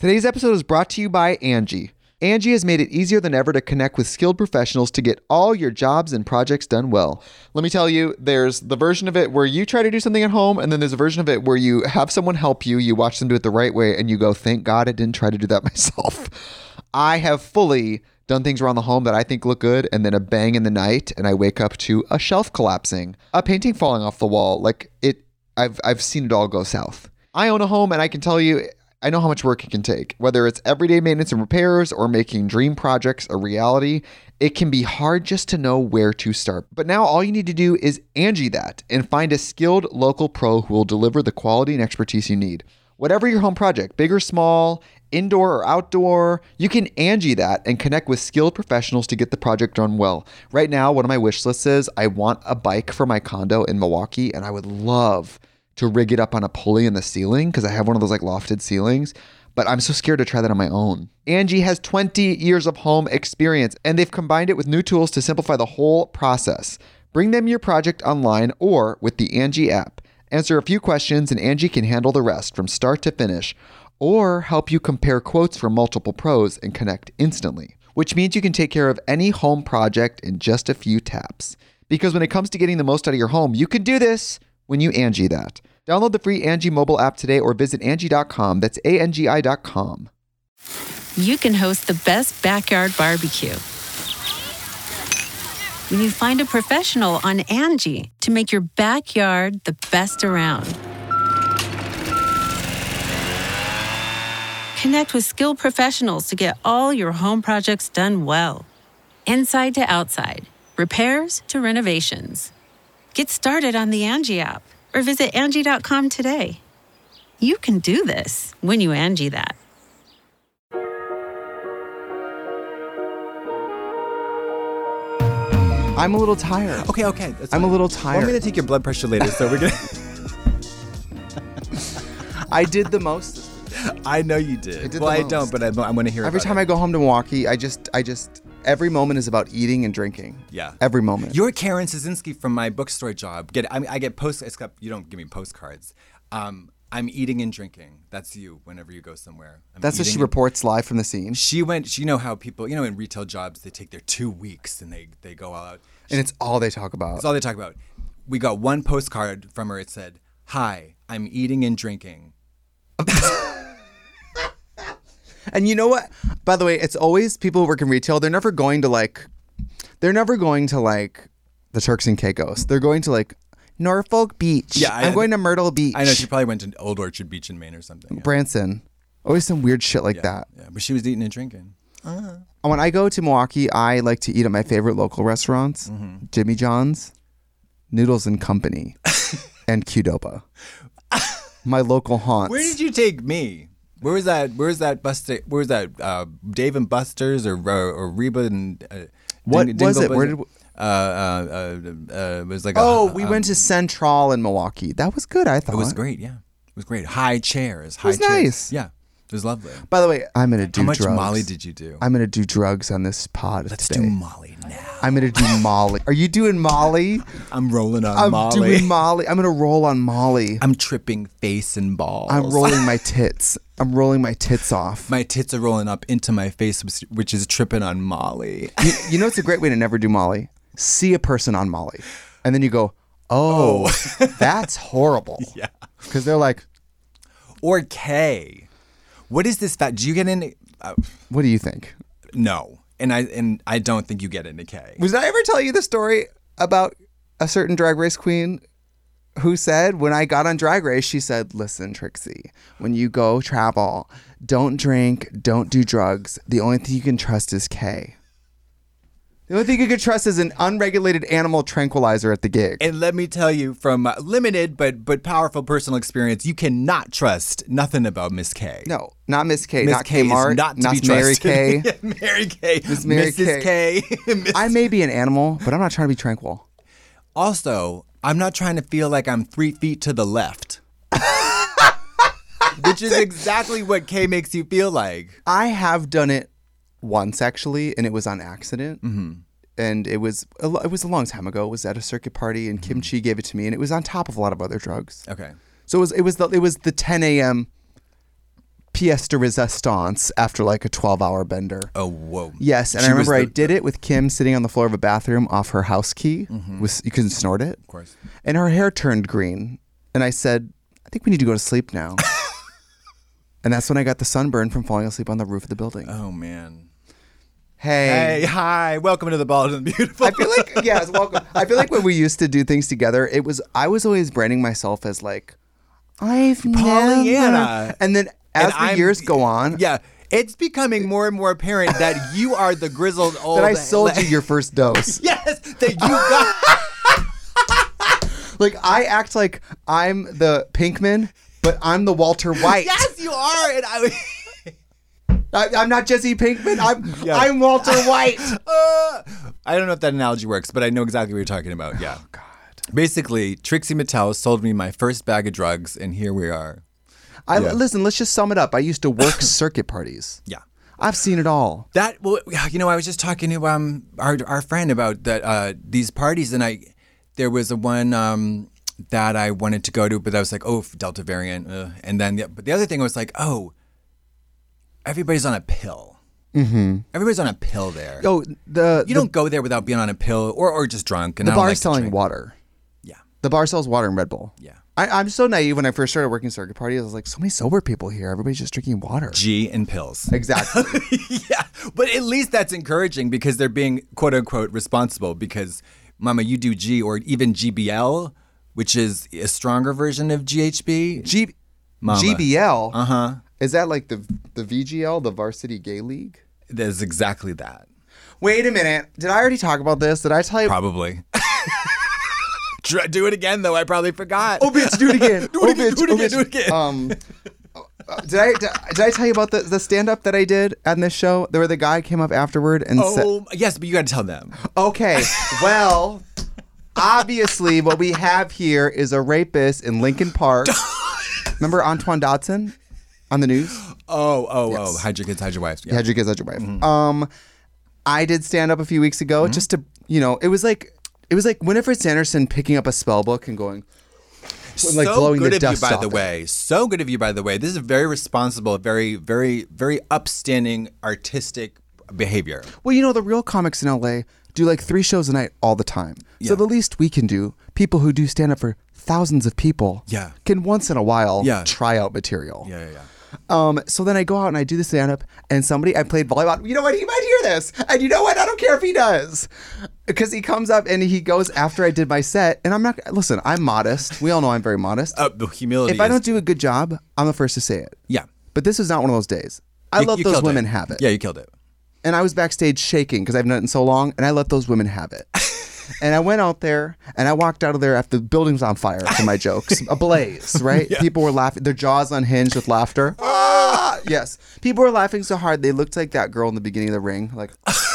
Today's episode is brought to you by Angie. Angie has made it easier than ever to connect with skilled professionals to get all your jobs and projects done well. Let me tell you, there's the version of it where you try to do something at home, and then there's a version of it where you have someone help you, you watch them do it the right way, and you go, thank God I didn't try to do that myself. I have fully done things around the home that I think look good, and then a bang in the night, and I wake up to a shelf collapsing, a painting falling off the wall. I've seen it all go south. I own a home, and I can tell you, I know how much work it can take. Whether it's everyday maintenance and repairs or making dream projects a reality, it can be hard just to know where to start. But now all you need to do is Angie that and find a skilled local pro who will deliver the quality and expertise you need. Whatever your home project, big or small, indoor or outdoor, you can Angie that and connect with skilled professionals to get the project done well. Right now, one of my wish lists is I want a bike for my condo in Milwaukee, and I would love to rig it up on a pulley in the ceiling because I have one of those like lofted ceilings, but I'm so scared to try that on my own. Angie has 20 years of home experience, and they've combined it with new tools to simplify the whole process. Bring them your project online or with the Angie app. Answer a few questions and Angie can handle the rest from start to finish, or help you compare quotes from multiple pros and connect instantly, which means you can take care of any home project in just a few taps. Because when it comes to getting the most out of your home, you can do this when you Angie that. Download the free Angie mobile app today or visit Angie.com. That's ANGI.com. You can host the best backyard barbecue when you find a professional on Angie to make your backyard the best around. Connect with skilled professionals to get all your home projects done well. Inside to outside, repairs to renovations. Get started on the Angie app or visit Angie.com today. You can do this when you Angie that. I'm a little tired. Okay. I'm a little tired. Well, I'm going to take your blood pressure later, so we're going to... I did the most. I know you did. I don't, but I want to hear Every time I go home to Milwaukee, I just every moment is about eating and drinking. Yeah. Every moment. You're Karen Szynski from my bookstore job. I get except you don't give me postcards. I'm eating and drinking. That's you whenever you go somewhere. That's what she reports live from the scene. You know how people, in retail jobs, they take their 2 weeks and they go all out. And it's all they talk about. It's all they talk about. We got one postcard from her. It said, "Hi, I'm eating and drinking." And you know what? By the way, it's always people who work in retail. They're never going to the Turks and Caicos. They're going to Norfolk Beach. Yeah, I'm going to Myrtle Beach. I know she probably went to Old Orchard Beach in Maine or something. Yeah. Branson. Always some weird shit like that. Yeah, but she was eating and drinking. When I go to Milwaukee, I like to eat at my favorite local restaurants, Jimmy John's, Noodles and Company, and Qdoba. My local haunts. Where did you take me? Where was that Buster? Where was that Dave and Buster's or Reba and what was it? Where did it was like we went to Central in Milwaukee. That was good. I thought it was great. Yeah, it was great. High chairs. It was nice. Yeah, it was lovely. By the way, I'm gonna do drugs. How much Molly did you do? I'm gonna do drugs on this pod. Let's do Molly now. I'm gonna do Molly. Are you doing Molly? I'm rolling on Molly. I'm doing Molly. I'm gonna roll on Molly. I'm tripping face and balls. I'm rolling my tits. I'm rolling my tits off. My tits are rolling up into my face, which is tripping on Molly. You know, it's a great way to never do Molly. See a person on Molly, and then you go, "Oh, that's horrible." Yeah, because they're like, or K. What is this fat? Do you get into? What do you think? No, and I don't think you get into K. Did I ever tell you the story about a certain Drag Race queen who said, when I got on Drag Race, she said, "Listen, Trixie, when you go travel, don't drink, don't do drugs. The only thing you can trust is K." The only thing you can trust is an unregulated animal tranquilizer at the gig. And let me tell you from limited but powerful personal experience, you cannot trust nothing about Miss K. No, not Miss K, Miss not K Kmart, not to not be Mary trusted. K. Mary K. Mrs. K. I may be an animal, but I'm not trying to be tranquil. Also, I'm not trying to feel like I'm 3 feet to the left. Which is exactly what K makes you feel like. I have done it once, actually, and it was on accident. Mm-hmm. And it was a long time ago. It was at a circuit party, and Kim Chi gave it to me, and it was on top of a lot of other drugs. Okay. So it was the 10 a.m. pièce de résistance after like a 12-hour bender. Oh, whoa. Yes, and I remember I did it with Kim sitting on the floor of a bathroom off her house key. You couldn't snort it. Of course. And her hair turned green. And I said, I think we need to go to sleep now. And that's when I got the sunburn from falling asleep on the roof of the building. Oh, man. Hey, hi. Welcome to the Bald and the Beautiful. I feel like, yes, welcome. I feel like when we used to do things together, I was always branding myself as like, I've Pollyanna. never. And then as the years go on. Yeah. It's becoming more and more apparent that you are the grizzled old. That I sold you your first dose. Yes, that you got. Like, I act like I'm the Pinkman, but I'm the Walter White. Yes, you are. And I'm not Jesse Pinkman. I'm Walter White. I don't know if that analogy works, but I know exactly what you're talking about. Yeah. Oh, God. Basically, Trixie Mattel sold me my first bag of drugs, and here we are. Listen, let's just sum it up. I used to work circuit parties. Yeah. I've seen it all. I was just talking to our friend about that these parties, and there was one that I wanted to go to, but I was like, oh, Delta variant, and then but the other thing was like, oh, everybody's on a pill. Mm-hmm. Everybody's on a pill there. Oh, you don't go there without being on a pill or just drunk. And the I don't bar's like to selling drink. water. Yeah, the bar sells water and Red Bull. Yeah. I'm so naive. When I first started working circuit parties, I was like, so many sober people here. Everybody's just drinking water. G and pills. Exactly. Yeah, but at least that's encouraging because they're being quote unquote responsible. Because, Mama, you do G or even GBL, which is a stronger version of GHB. GBL. Uh-huh. Is that like the VGL, the Varsity Gay League? That's exactly that. Wait a minute. Did I already talk about this? Did I tell you? Probably. Do it again, though. I probably forgot. Oh, bitch, do it again. Do it again. Did I tell you about the stand-up that I did on this show? Where the guy came up afterward and said... yes, but you got to tell them. Okay, well, obviously what we have here is a rapist in Lincoln Park. Remember Antoine Dodson on the news? Oh. Hide your kids, hide your wives. Yeah. Hide your kids, hide your wife. Mm-hmm. I did stand-up a few weeks ago just to, it was like Winifred Sanderson picking up a spell book and going... like so blowing good the of you, dust by off the it. way. So good of you, by the way. This is a very responsible, very, very, very upstanding artistic behavior. Well, the real comics in LA do like 3 shows a night all the time. Yeah. So the least we can do, people who do stand up for thousands of people, Yeah. can once in a while Yeah. try out material. Yeah. So then I go out and I do the stand up, and I played volleyball. You know what? He might hear this, and you know what? I don't care if he does, because he comes up and he goes after I did my set, and I'm not. Listen, I'm modest. We all know I'm very modest. The humility. If I don't do a good job, I'm the first to say it. Yeah. But this was not one of those days. I let You those killed women it. have it. Yeah, you killed it. And I was backstage shaking because I've done it in so long, and I let those women have it. And I went out there, and I walked out of there after the building was on fire for my jokes. Ablaze, right? Yeah. People were laughing. Their jaws unhinged with laughter. Ah! Yes. People were laughing so hard, they looked like that girl in the beginning of The Ring. Like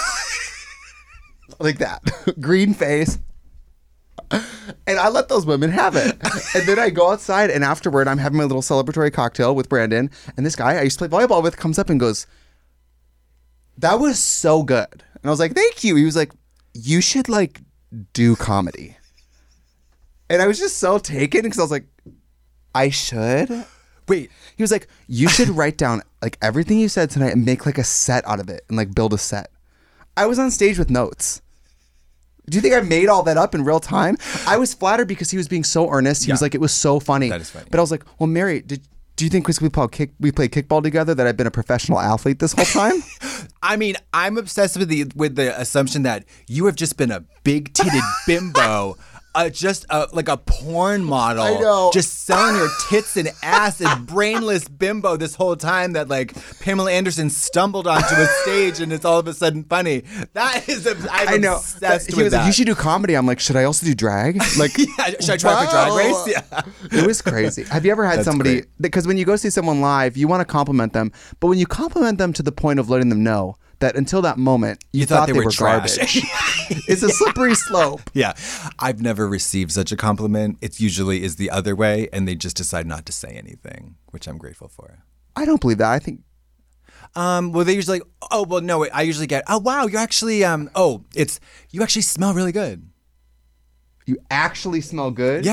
that. Green face. And I let those women have it. And then I go outside, and afterward, I'm having my little celebratory cocktail with Brandon. And this guy I used to play volleyball with comes up and goes, "That was so good." And I was like, "Thank you." He was like, "You should do comedy." And I was just so taken because I was like, "I should?" Wait. He was like, "You should write down everything you said tonight and make a set out of it and build a set." I was on stage with notes. Do you think I made all that up in real time? I was flattered because he was being so earnest. He was like, it was so funny. That is funny. But I was like, well, Mary, do you think we played kickball together that I've been a professional athlete this whole time? I mean, I'm obsessed with the assumption that you have just been a big-titted bimbo, like a porn model. I know. Just selling your tits and ass and brainless bimbo this whole time that Pamela Anderson stumbled onto a stage and it's all of a sudden funny. That is, I'm obsessed He with was that. like, "You should do comedy." I'm like, "Should I also do drag?" Yeah, should I try for Drag Race? Yeah. It was crazy. Have you ever had somebody, because when you go see someone live, you want to compliment them, but when you compliment them to the point of letting them know that until that moment, you thought they were trash. garbage. It's a slippery slope. Yeah. I've never received such a compliment. It usually is the other way, and they just decide not to say anything, which I'm grateful for. I don't believe that. I think... Well, they usually I usually get, "Oh, wow, you're actually, you actually smell really good." You actually smell good? Yeah.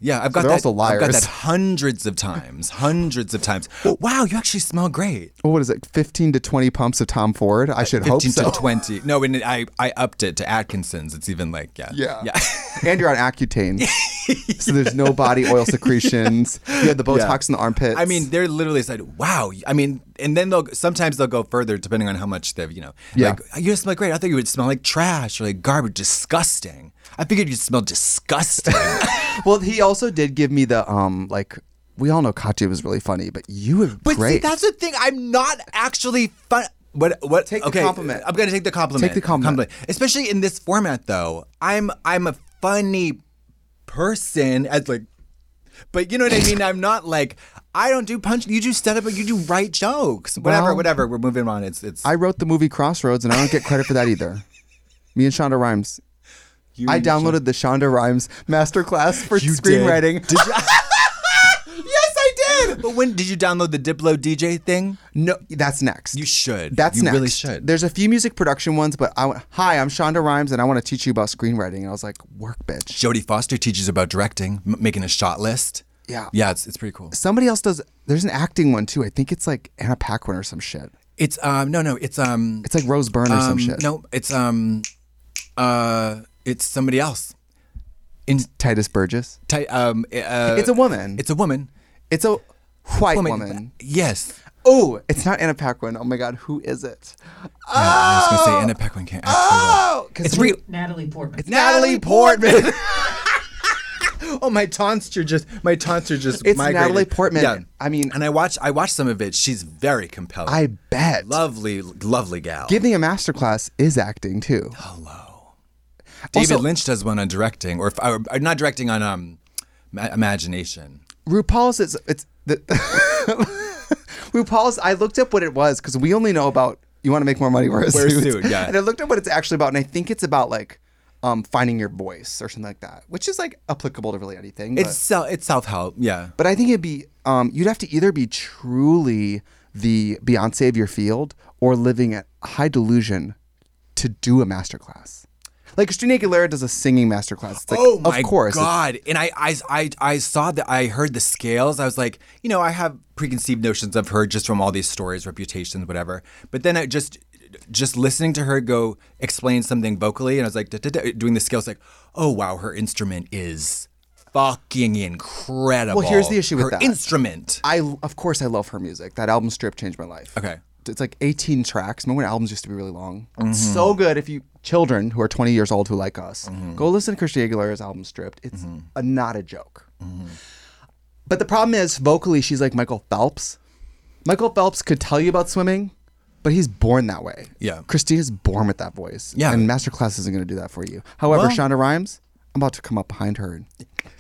Yeah, I've got they're that. also I've got liars. that hundreds of times. Wow, you actually smell great. Well, what is it? 15 to 20 pumps of Tom Ford. I should hope 15 so. to 20. No, and I upped it to Atkinson's. It's even like, yeah. And you're on Accutane, so there's no body oil secretions. You have the Botox in the armpits. I mean, they're literally said, wow. I mean, and then sometimes they'll go further depending on how much they've, like, you smell great. I thought you would smell like trash or like garbage, disgusting. I figured you'd smell disgusting. well, he also did give me the like. We all know Katya was really funny, but you were But great. see, that's the thing. I'm not actually fun. What? Take the okay, compliment. I'm gonna take the compliment. Take the compliment. Especially in this format, though. I'm a funny person as like, but you know what I mean. I'm not like I don't do punch. You do stand up, but you do write jokes. Well, Whatever. We're moving on. It's. I wrote the movie Crossroads, and I don't get credit for that either. Me and Shonda Rhimes. I downloaded the Shonda Rhimes masterclass for screenwriting. Did you? Yes, I did. But when did you download the Diplo DJ thing? No, that's next. You should. That's you next. really should. There's a few music production ones, but hi, I'm Shonda Rhimes, and I want to teach you about screenwriting. And I was like, work, bitch. Jodie Foster teaches about directing, making a shot list. Yeah. Yeah, it's pretty cool. Somebody else does. There's an acting one too. I think it's like Anna Paquin or some shit. It's no, it's It's like Rose Byrne or some shit. No, it's somebody else. Titus Burgess. It's a woman. It's a woman. It's a white woman. Yes. Oh, it's not Anna Paquin. Oh my God, who is it? I was gonna say Anna Paquin can't act. Oh, It's real. Natalie Portman. It's Natalie Portman. Oh, my taunts are just It's migrated. Natalie Portman. Yeah. I mean, and I watched some of it. She's very compelling. I bet. Lovely gal. Giving a masterclass is acting too. David Also- Lynch does one on directing, or not directing, on imagination. RuPaul's it's the RuPaul's. I looked up what it was because we only know about you want to make more money, wear a suit. Yeah. And I looked up what it's actually about, and I think it's about like finding your voice or something like that, which is like applicable to really anything. It's self-help, yeah. But I think it'd be you'd have to either be truly the Beyonce of your field or living at high delusion to do a masterclass. Like Christina Aguilera does a singing masterclass. It's like, Oh my of course. God! And I saw that. I heard the scales. I was like, I have preconceived notions of her just from all these stories, reputations, whatever. But then I just listening to her go explain something vocally, and I was like, doing the scales, like, oh wow, her instrument is fucking incredible. Well, here's the issue with her that. instrument. Of course I love her music. That album Strip changed my life. Okay. It's like 18 tracks. Remember when albums used to be really long? It's so good. If you children who are 20 years old who like us, go listen to Christina Aguilera's album Stripped. It's not a joke. But the problem is vocally she's like Michael Phelps. Michael Phelps could tell you about swimming, but he's born that way. Yeah. Christina's born with that voice. Yeah. And Masterclass isn't going to do that for you. However, Well- Shonda Rhimes, I'm about to come up behind her and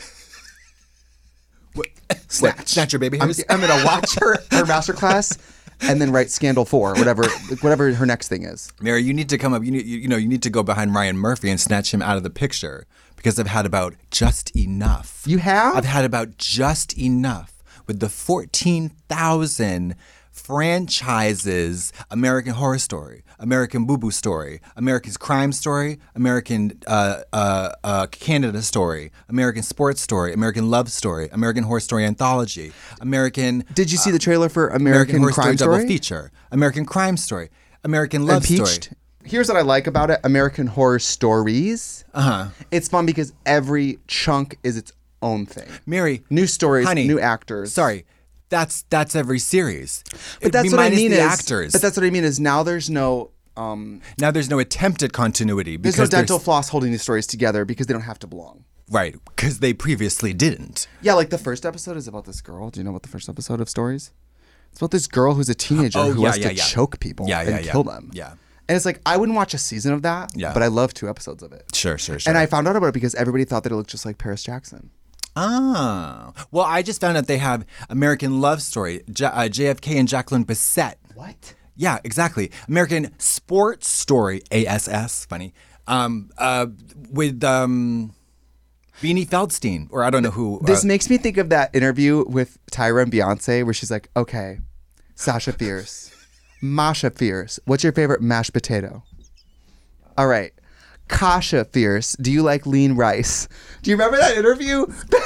Snatch your baby I'm hairs. going to watch her masterclass and then write Scandal 4, whatever her next thing is. Mary, you need to come up. You need to go behind Ryan Murphy and snatch him out of the picture, because I've had about just enough. You have? I've had about just enough with the 14,000 franchises: American Horror Story, American Boo Boo Story, American Crime Story, American Canada Story, American Sports Story, American Love Story, American Horror Story Anthology, American. Did you see the trailer for American Horror Crime Story Story? double feature, American Crime Story, American Love Impeached? Story. Here's what I like about it: American Horror Stories. It's fun because every chunk is its own thing. Mary, New stories, honey, new actors. Sorry, that's every series. But that's what I minus mean the is actors. But that's what I mean is now there's no Now there's no attempt at continuity there's because no dental floss holding these stories together because they don't have to belong. right, because they previously didn't. Yeah, like the first episode is about this girl. Do you know what the first episode of Stories? It's about this girl who's a teenager who has to choke people and kill them. Yeah. And it's like I wouldn't watch a season of that, Yeah. but I love 2 episodes of it. Sure. And I found out about it because everybody thought that it looked just like Paris Jackson. Oh. Well, I just found out they have American Love Story, JFK and Jacqueline Bisset. What? Yeah, exactly. American Sports Story, ASS, funny, with Beanie Feldstein, or I don't know who. This makes me think of that interview with Tyra and Beyonce where she's like, okay, Sasha Fierce, Masha Fierce, what's your favorite mashed potato? All right. Kasha Fierce, do you like lean rice? Do you remember that interview? This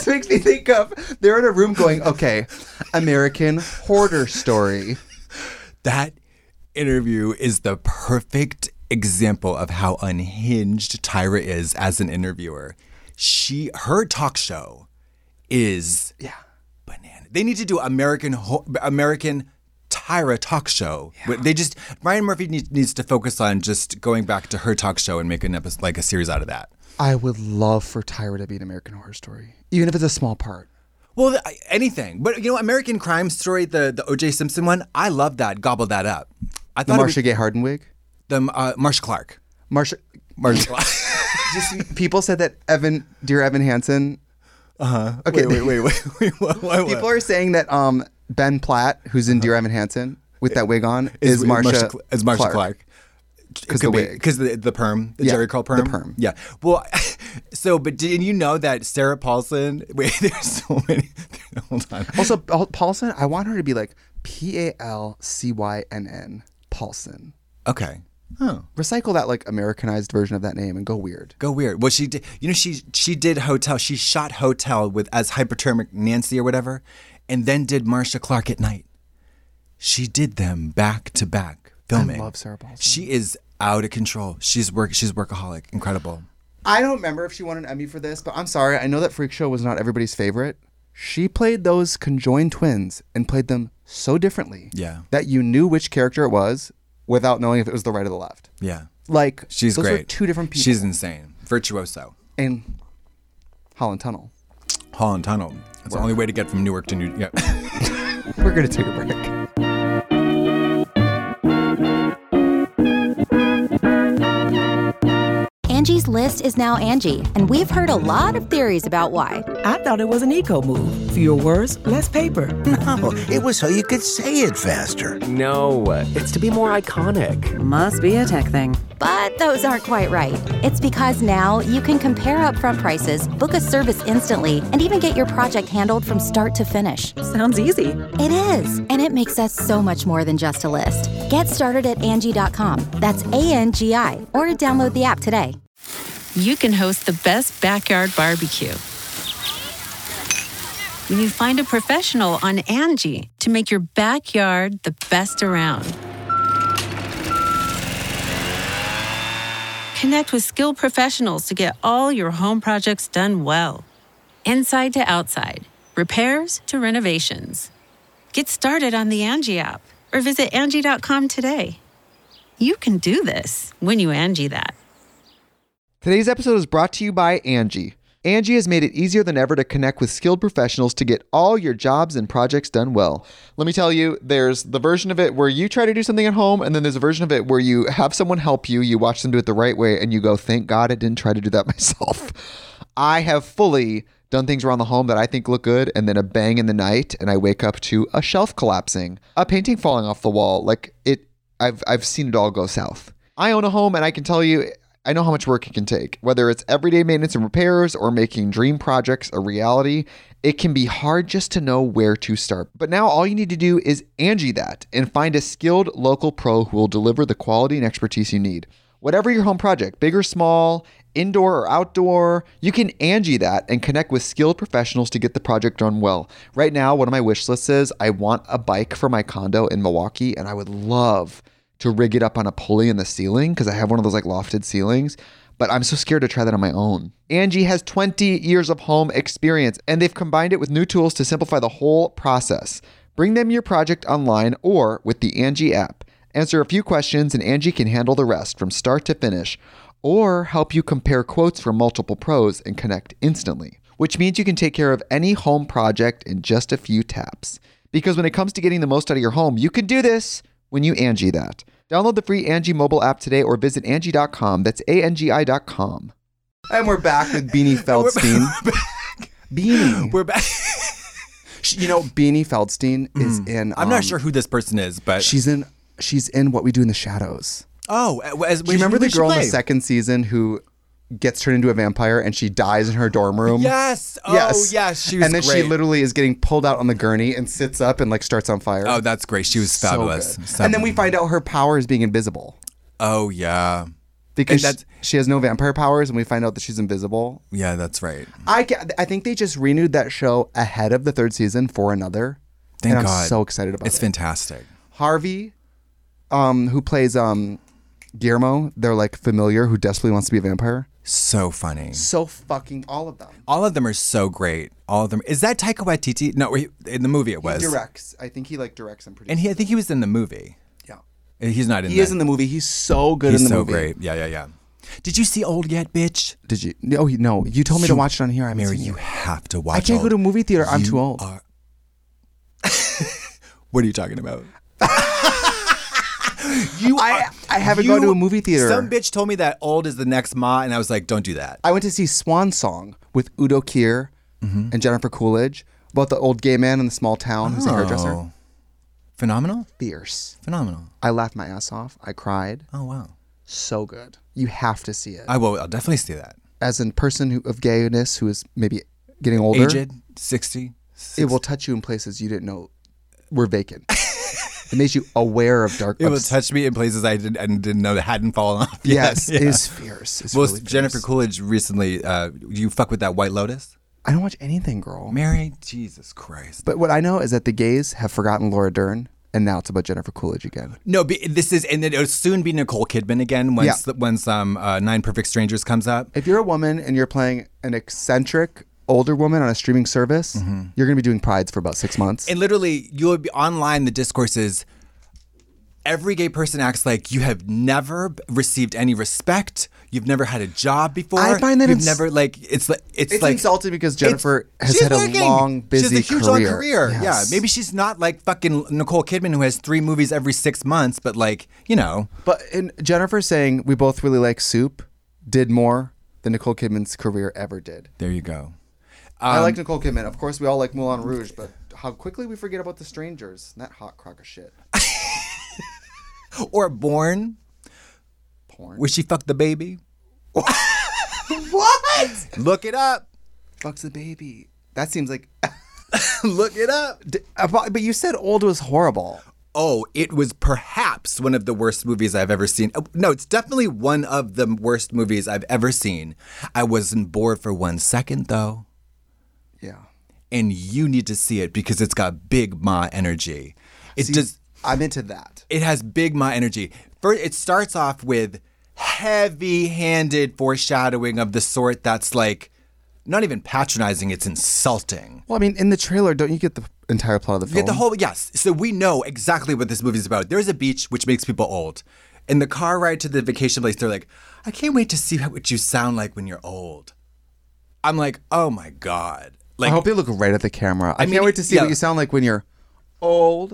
makes me think of they're in a room going, okay, American Hoarder Story. That interview is the perfect example of how unhinged Tyra is as an interviewer. Her talk show is banana. They need to do American Tyra talk show. Yeah. Ryan Murphy needs to focus on just going back to her talk show and make an episode, like a series out of that. I would love for Tyra to be an American Horror Story, even if it's a small part. Well, anything. But, American Crime Story, the O.J. Simpson one, I love that. Gobble that up. I thought Marcia Gay Harden wig? The Marcia Clark. Marcia Clark. Just people said that Dear Evan Hansen. Okay. Wait. What? People are saying that Ben Platt, who's in Dear Evan Hansen with that wig on, is Marcia Clark. Because the perm, the Jerry curl perm. The perm. Yeah. Well, but did you know that Sarah Paulson? Wait, there's so many. Hold on. Also, Paulson, I want her to be like Palcynn. Paulson. Okay. Oh. Recycle that like Americanized version of that name and go weird. Well, she did. She did Hotel. She shot Hotel as Hyperthermic Nancy or whatever, and then did Marcia Clark at Night. She did them back to back filming. I love Sarah Paulson. She is out of control. She's workaholic. Incredible. I don't remember if she won an Emmy for this, but I'm sorry. I know that Freak Show was not everybody's favorite. She played those conjoined twins and played them so differently that you knew which character it was without knowing if it was the right or the left. Yeah. Like, she's those great. Are two different people. She's insane. Virtuoso. And Holland Tunnel. That's the only way to get from Newark to New York. We're going to take a break. Angie's List is now Angie, and we've heard a lot of theories about why. I thought it was an eco move. Fewer words, less paper. No, it was so you could say it faster. No, it's to be more iconic. Must be a tech thing. But those aren't quite right. It's because now you can compare upfront prices, book a service instantly, and even get your project handled from start to finish. Sounds easy. It is, and it makes us so much more than just a list. Get started at Angie.com. That's ANGI, or download the app today. You can host the best backyard barbecue when you find a professional on Angie to make your backyard the best around. Connect with skilled professionals to get all your home projects done well. Inside to outside, repairs to renovations. Get started on the Angie app or visit Angie.com today. You can do this when you Angie that. Today's episode is brought to you by Angie. Angie has made it easier than ever to connect with skilled professionals to get all your jobs and projects done well. Let me tell you, there's the version of it where you try to do something at home, and then there's a version of it where you have someone help you, you watch them do it the right way, and you go, thank God I didn't try to do that myself. I have fully done things around the home that I think look good, and then a bang in the night, and I wake up to a shelf collapsing, a painting falling off the wall. I've seen it all go south. I own a home, and I can tell you, I know how much work it can take. Whether it's everyday maintenance and repairs or making dream projects a reality, it can be hard just to know where to start. But now all you need to do is Angie that and find a skilled local pro who will deliver the quality and expertise you need. Whatever your home project, big or small, indoor or outdoor, you can Angie that and connect with skilled professionals to get the project done well. Right now, one of my wish lists is I want a bike for my condo in Milwaukee, and I would love to rig it up on a pulley in the ceiling because I have one of those like lofted ceilings, but I'm so scared to try that on my own. Angie has 20 years of home experience, and they've combined it with new tools to simplify the whole process. Bring them your project online or with the Angie app. Answer a few questions and Angie can handle the rest from start to finish, or help you compare quotes from multiple pros and connect instantly, which means you can take care of any home project in just a few taps. Because when it comes to getting the most out of your home, you can do this when you Angie that. Download the free Angie mobile app today or visit Angie.com. That's ANGI.com. And we're back with Beanie Feldstein. Beanie. We're back. You know, Beanie Feldstein is in... I'm not sure who this person is, but... She's in What We Do in the Shadows. Oh. Do you remember the girl in the second season who gets turned into a vampire and she dies in her dorm room? Yes. Oh, yes. She was And then great. she literally is getting pulled out on the gurney and sits up and like starts on fire. Oh, that's great. She was fabulous. So good. And then we find out her power is being invisible. Oh, yeah. Because she has no vampire powers, and we find out that she's invisible. Yeah, that's right. I think they just renewed that show ahead of the 3rd season for another. Thank and God. I'm so excited about it. It's fantastic. Harvey, who plays Guillermo, they're like familiar, who desperately wants to be a vampire. So funny. So fucking all of them. All of them are so great. All of them. Is that Taika Waititi? No, in the movie it was. He directs. I think he directs and produces. And I think he was in the movie. Yeah. He's not in. He is in the movie. He's so good in the movie. He's so great. Yeah. Did you see Old yet, bitch? Did you? No. You told me to watch it on here. I haven't Mary, seen you it. have to watch. I can't go to a movie theater. I'm too old. What are you talking about? I haven't gone to a movie theater. Some bitch told me that Old is the next Ma, and I was like, don't do that. I went to see Swan Song with Udo Kier and Jennifer Coolidge about the old gay man in the small town who's a hairdresser. Phenomenal? Fierce. Phenomenal. I laughed my ass off. I cried. Oh, wow. So good. You have to see it. I'll definitely see that. As a person of gayness who is maybe getting older. Aged? 60? It will touch you in places you didn't know were vacant. It makes you aware of dark. It will touch me in places I didn't know that hadn't fallen off yet. Yes, Yeah. it's fierce. It's well, really fierce. Jennifer Coolidge recently, you fuck with that White Lotus? I don't watch anything, girl. Mary, Jesus Christ. But what I know is that the gays have forgotten Laura Dern, and now it's about Jennifer Coolidge again. No, this is, and it'll soon be Nicole Kidman again once 9 Perfect Strangers comes up. If you're a woman and you're playing an eccentric older woman on a streaming service, you're going to be doing prides for about 6 months. And literally, you'll be online. The discourse is every gay person acts like you have never received any respect. You've never had a job before. I find that you've never it's like insulting because Jennifer has she's had a working. long, busy She has a huge long career. career. Yes. Yeah, maybe she's not like fucking Nicole Kidman who has 3 movies every 6 months, but like, you know. But Jennifer saying we both really like Soup did more than Nicole Kidman's career ever did. There you go. I like Nicole Kidman. Of course, we all like Moulin Rouge, but how quickly we forget about The Strangers. That hot crock of shit. Or Born. Porn. Where she fucked the baby. What? Look it up. Fucks the baby. That seems like... Look it up. But you said Old was horrible. Oh, it was perhaps one of the worst movies I've ever seen. No, it's definitely one of the worst movies I've ever seen. I wasn't bored for 1 second, though. Yeah. And you need to see it because it's got big Ma energy. I'm into that. It has big Ma energy. First, it starts off with heavy-handed foreshadowing of the sort that's like not even patronizing, it's insulting. Well, I mean, in the trailer, don't you get the entire plot of the film? You get the whole, yes. So we know exactly what this movie's about. There's a beach which makes people old. In the car ride to the vacation place, they're like, I can't wait to see what you sound like when you're old. I'm like, oh my God. Like, I hope you look right at the camera. I mean, can't wait to see yeah. what you sound like when you're old.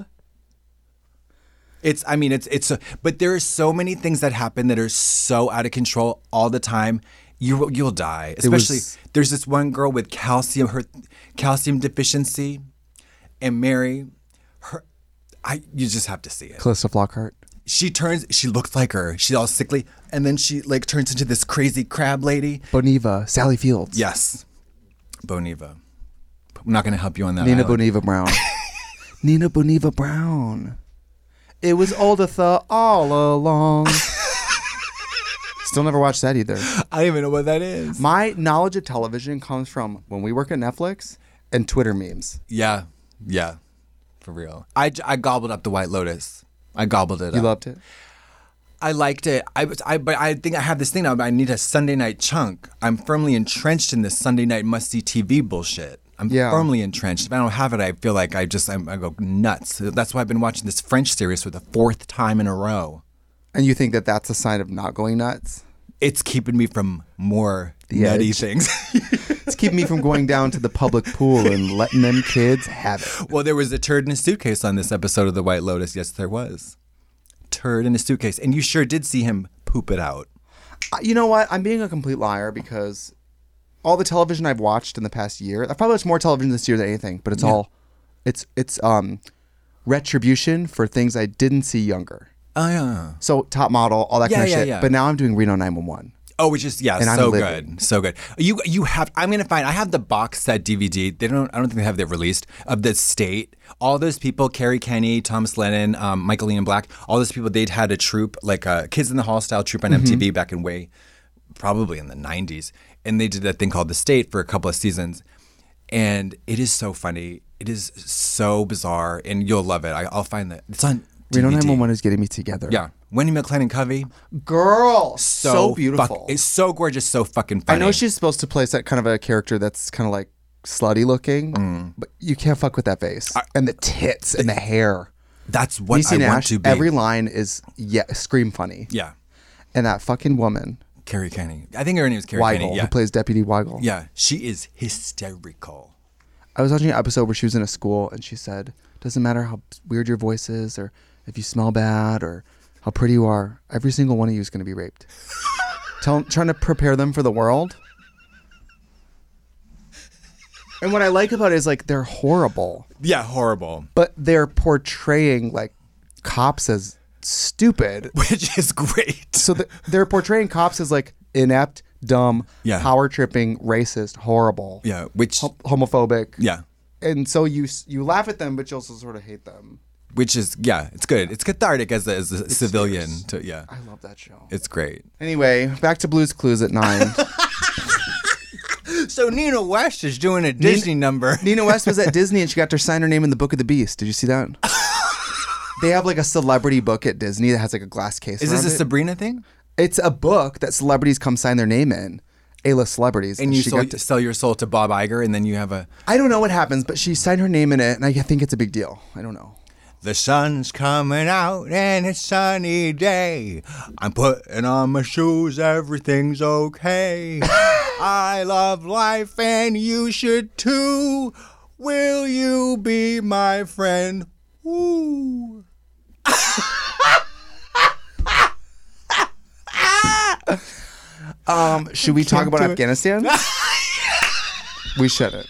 But there are so many things that happen that are so out of control all the time. You'll die. Especially, there's this one girl with her calcium deficiency, and Mary, you just have to see it. Calista Flockhart. She looks like her. She's all sickly, and then she like turns into this crazy crab lady. Boniva, Sally Fields. Yes, Boniva. I'm not going to help you on that. Nina island. Boniva Brown. Nina Boniva Brown. It was Oldatha all along. Still never watched that either. I don't even know what that is. My knowledge of television comes from when we work at Netflix and Twitter memes. Yeah, for real. I gobbled up the White Lotus. I gobbled it up. You loved it? I liked it. But I think I have this thing now. I need a Sunday night chunk. I'm firmly entrenched in this Sunday night must-see TV bullshit. I'm firmly entrenched. If I don't have it, I feel like I go nuts. That's why I've been watching this French series for the 4th time in a row. And you think that that's a sign of not going nuts? It's keeping me from more nutty things. It's keeping me from going down to the public pool and letting them kids have it. Well, there was a turd in a suitcase on this episode of The White Lotus. Yes, there was. Turd in a suitcase. And you sure did see him poop it out. You know what? I'm being a complete liar because all the television I've watched in the past year, I've probably watched more television this year than anything, but it's retribution for things I didn't see younger. Oh, yeah. So Top Model, all that kind of shit. Yeah. But now I'm doing Reno 911. Oh, which is And I'm so living. good, so good. You have. I'm gonna find. I have the box set DVD. I don't think they have it released of the State. All those people, Carrie Kenny, Thomas Lennon, Michael Ian Black, all those people. They'd had a troupe, like a Kids in the Hall style troupe on MTV back in probably in the 90s, and they did that thing called The State for a couple of seasons, and it is so funny. It is so bizarre, and you'll love it. I'll find that. It's on DVD. Reno 911 is getting me together. Yeah. Wendy McLennan Covey. Girl, so beautiful. It's so gorgeous, so fucking funny. I know she's supposed to play that kind of a character that's kind of like slutty looking, but you can't fuck with that face and the tits and the hair. That's what Niecy I Nash, want to be. every line is scream funny. Yeah. And that fucking woman, Carrie Kenny. I think her name is Carrie Weigel, Kenny. Yeah. who plays Deputy Weigel. Yeah. She is hysterical. I was watching an episode where she was in a school and she said, doesn't matter how weird your voice is or if you smell bad or how pretty you are, every single one of you is going to be raped. Trying to prepare them for the world. And what I like about it is like they're horrible, Yeah, horrible. but they're portraying like cops as stupid. Which is great. So they're portraying cops as like inept, dumb, Yeah. power tripping, racist, horrible, Yeah. Which homophobic. yeah. And so you laugh at them, but you also sort of hate them. Which is it's good. It's cathartic as a civilian. I love that show. It's great. Anyway, back to Blue's Clues at 9. So Nina West is doing a Disney number. Nina West was at Disney and she got to sign her name in the Book of the Beast. Did you see that? They have like a celebrity book at Disney that has like a glass case. Is this around a it. Sabrina thing? It's a book that celebrities come sign their name in. A-list celebrities. And you she got sell your soul to Bob Iger, and then you have a. I don't know what happens, but she signed her name in it, and I think it's a big deal. I don't know. The sun's coming out and it's sunny day. I'm putting on my shoes, everything's okay. I love life and you should too. Will you be my friend? Woo. Should we talk about Afghanistan? We shouldn't.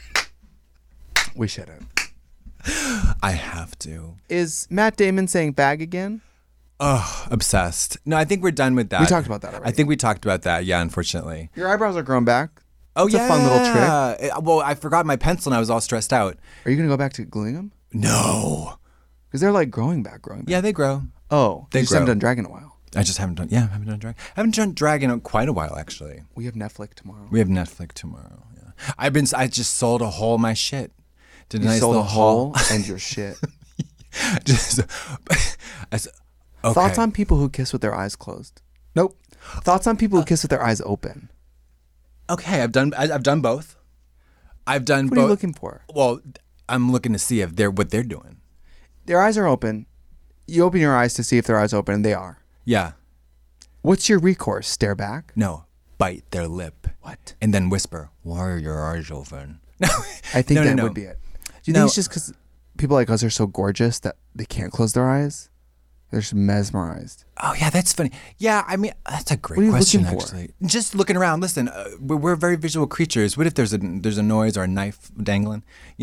We shouldn't. I have to. Is Matt Damon saying bag again? Oh, obsessed. No, I think we're done with that. We talked about that already. I think we talked about that, yeah, unfortunately. Your eyebrows are grown back. Oh, It's a fun little trick. Well, I forgot my pencil and I was all stressed out. Are you going to go back to gluing them? No. Because they're like growing back. Yeah, they grow. Oh, They you just haven't grow. done drag in a while. I just haven't done drag. I haven't done drag in quite a while, actually. We have Netflix tomorrow. We have Netflix tomorrow, yeah. I just sold a whole my shit. Did a You nice sold a little hole haul. and your shit. Just, okay. Thoughts on people who kiss with their eyes closed? Nope. Thoughts on people who kiss with their eyes open? Okay, I've done both. I've done What both. are you looking for? Well, I'm looking to see if what they're doing. Their eyes are open. You open your eyes to see if their eyes are open, and they are. Yeah. What's your recourse? Stare back? No. Bite their lip. What? And then whisper, "Why are your eyes open?" No. I think No. would be it. Do you No. think it's just because people like us are so gorgeous that they can't close their eyes? They're just mesmerized. Oh yeah, that's funny. Yeah, I mean that's a great What are you question. looking for? Actually, just looking around. Listen, we're very visual creatures. What if there's a noise or a knife dangling?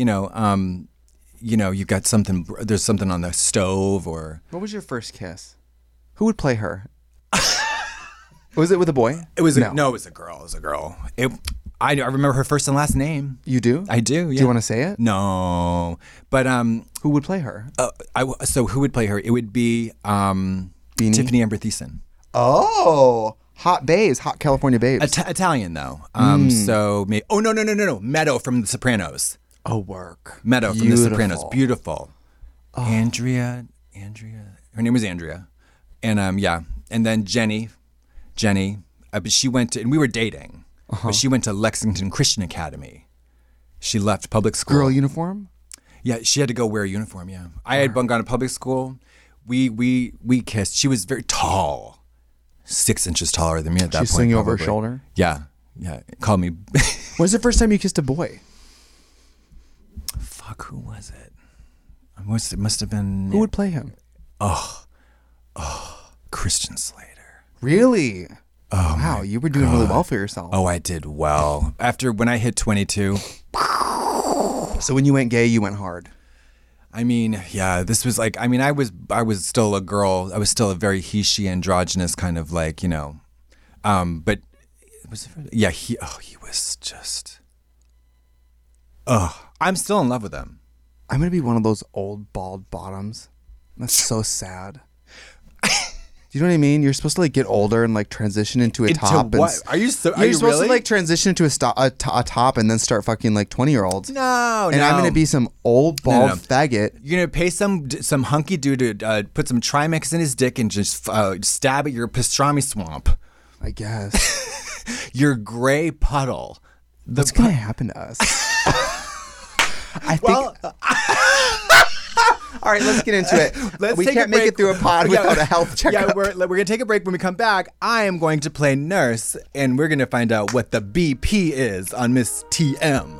You've got something. There's something on the stove or. What was your first kiss? Who would play her? Was it with a boy? It was no. it was a girl. It was a girl. I remember her first and last name. You do? I do. Yeah. Do you want to say it? No, but Who would play her? So who would play her? It would be Tiffany Amber Thiessen. Oh, hot babes, hot California babes. Italian though. So maybe. Oh no. Meadow from The Sopranos. Oh, work. Meadow from The Sopranos. Beautiful. Oh. Andrea. Her name was Andrea, and and then Jenny. But she went to, and we were dating. But she went to Lexington Christian Academy. She left public school. Girl uniform? Yeah, she had to go wear a uniform. Yeah, I had gone to public school. We kissed. She was very tall, 6 inches taller than me at that point. She swung you over her probably. shoulder? Yeah. Called me. When's the first time you kissed a boy? Fuck, who was it? It must have been. Who would play him? Christian Slater. Really? Oh, wow, you were doing really well for yourself. Oh, I did well. When I hit 22. So when you went gay, you went hard. I mean, yeah, this was like, I mean, I was still a girl. I was still a very he, she, androgynous kind of like, But it was, yeah, he was just, I'm still in love with him. I'm going to be one of those old bald bottoms. That's so sad. You know what I mean? You're supposed to like get older and like transition into a top. What? Are you You're really? supposed to like transition into a top and then start fucking like 20-year-olds. No, and I'm gonna be some old bald faggot. You're gonna pay some hunky dude to put some Trimix in his dick and just stab at your pastrami swamp. I guess. Your gray puddle. What's gonna happen to us? I think. All right, let's get into it. We can't make it through a pod without a health checkup. Yeah, we're going to take a break. When we come back, I am going to play nurse, and we're going to find out what the BP is on Miss TM.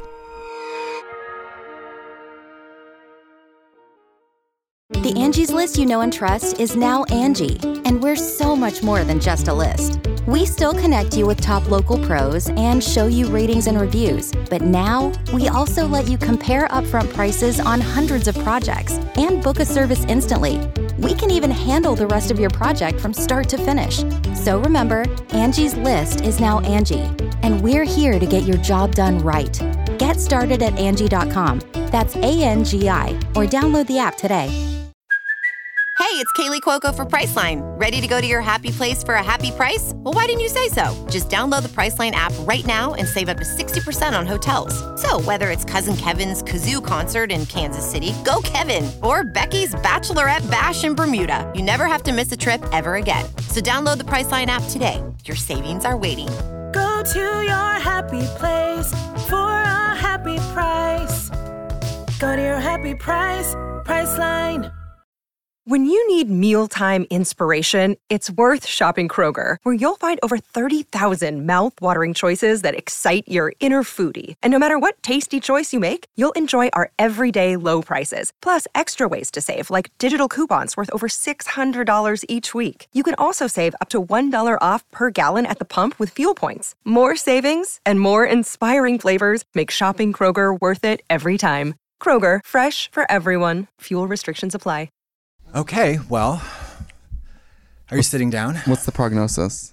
The Angie's List you know and trust is now Angie, and we're so much more than just a list. We still connect you with top local pros and show you ratings and reviews, but now we also let you compare upfront prices on hundreds of projects and book a service instantly. We can even handle the rest of your project from start to finish. So remember, Angie's List is now Angie, and we're here to get your job done right. Get started at Angie.com. That's ANGI, or download the app today. Hey, it's Kaylee Cuoco for Priceline. Ready to go to your happy place for a happy price? Well, why didn't you say so? Just download the Priceline app right now and save up to 60% on hotels. So whether it's Cousin Kevin's Kazoo Concert in Kansas City, go Kevin, or Becky's Bachelorette Bash in Bermuda, you never have to miss a trip ever again. So download the Priceline app today. Your savings are waiting. Go to your happy place for a happy price. Go to your happy price, Priceline. When you need mealtime inspiration, it's worth shopping Kroger, where you'll find over 30,000 mouth-watering choices that excite your inner foodie. And no matter what tasty choice you make, you'll enjoy our everyday low prices, plus extra ways to save, like digital coupons worth over $600 each week. You can also save up to $1 off per gallon at the pump with fuel points. More savings and more inspiring flavors make shopping Kroger worth it every time. Kroger, fresh for everyone. Fuel restrictions apply. Okay, well, are you sitting down? What's the prognosis?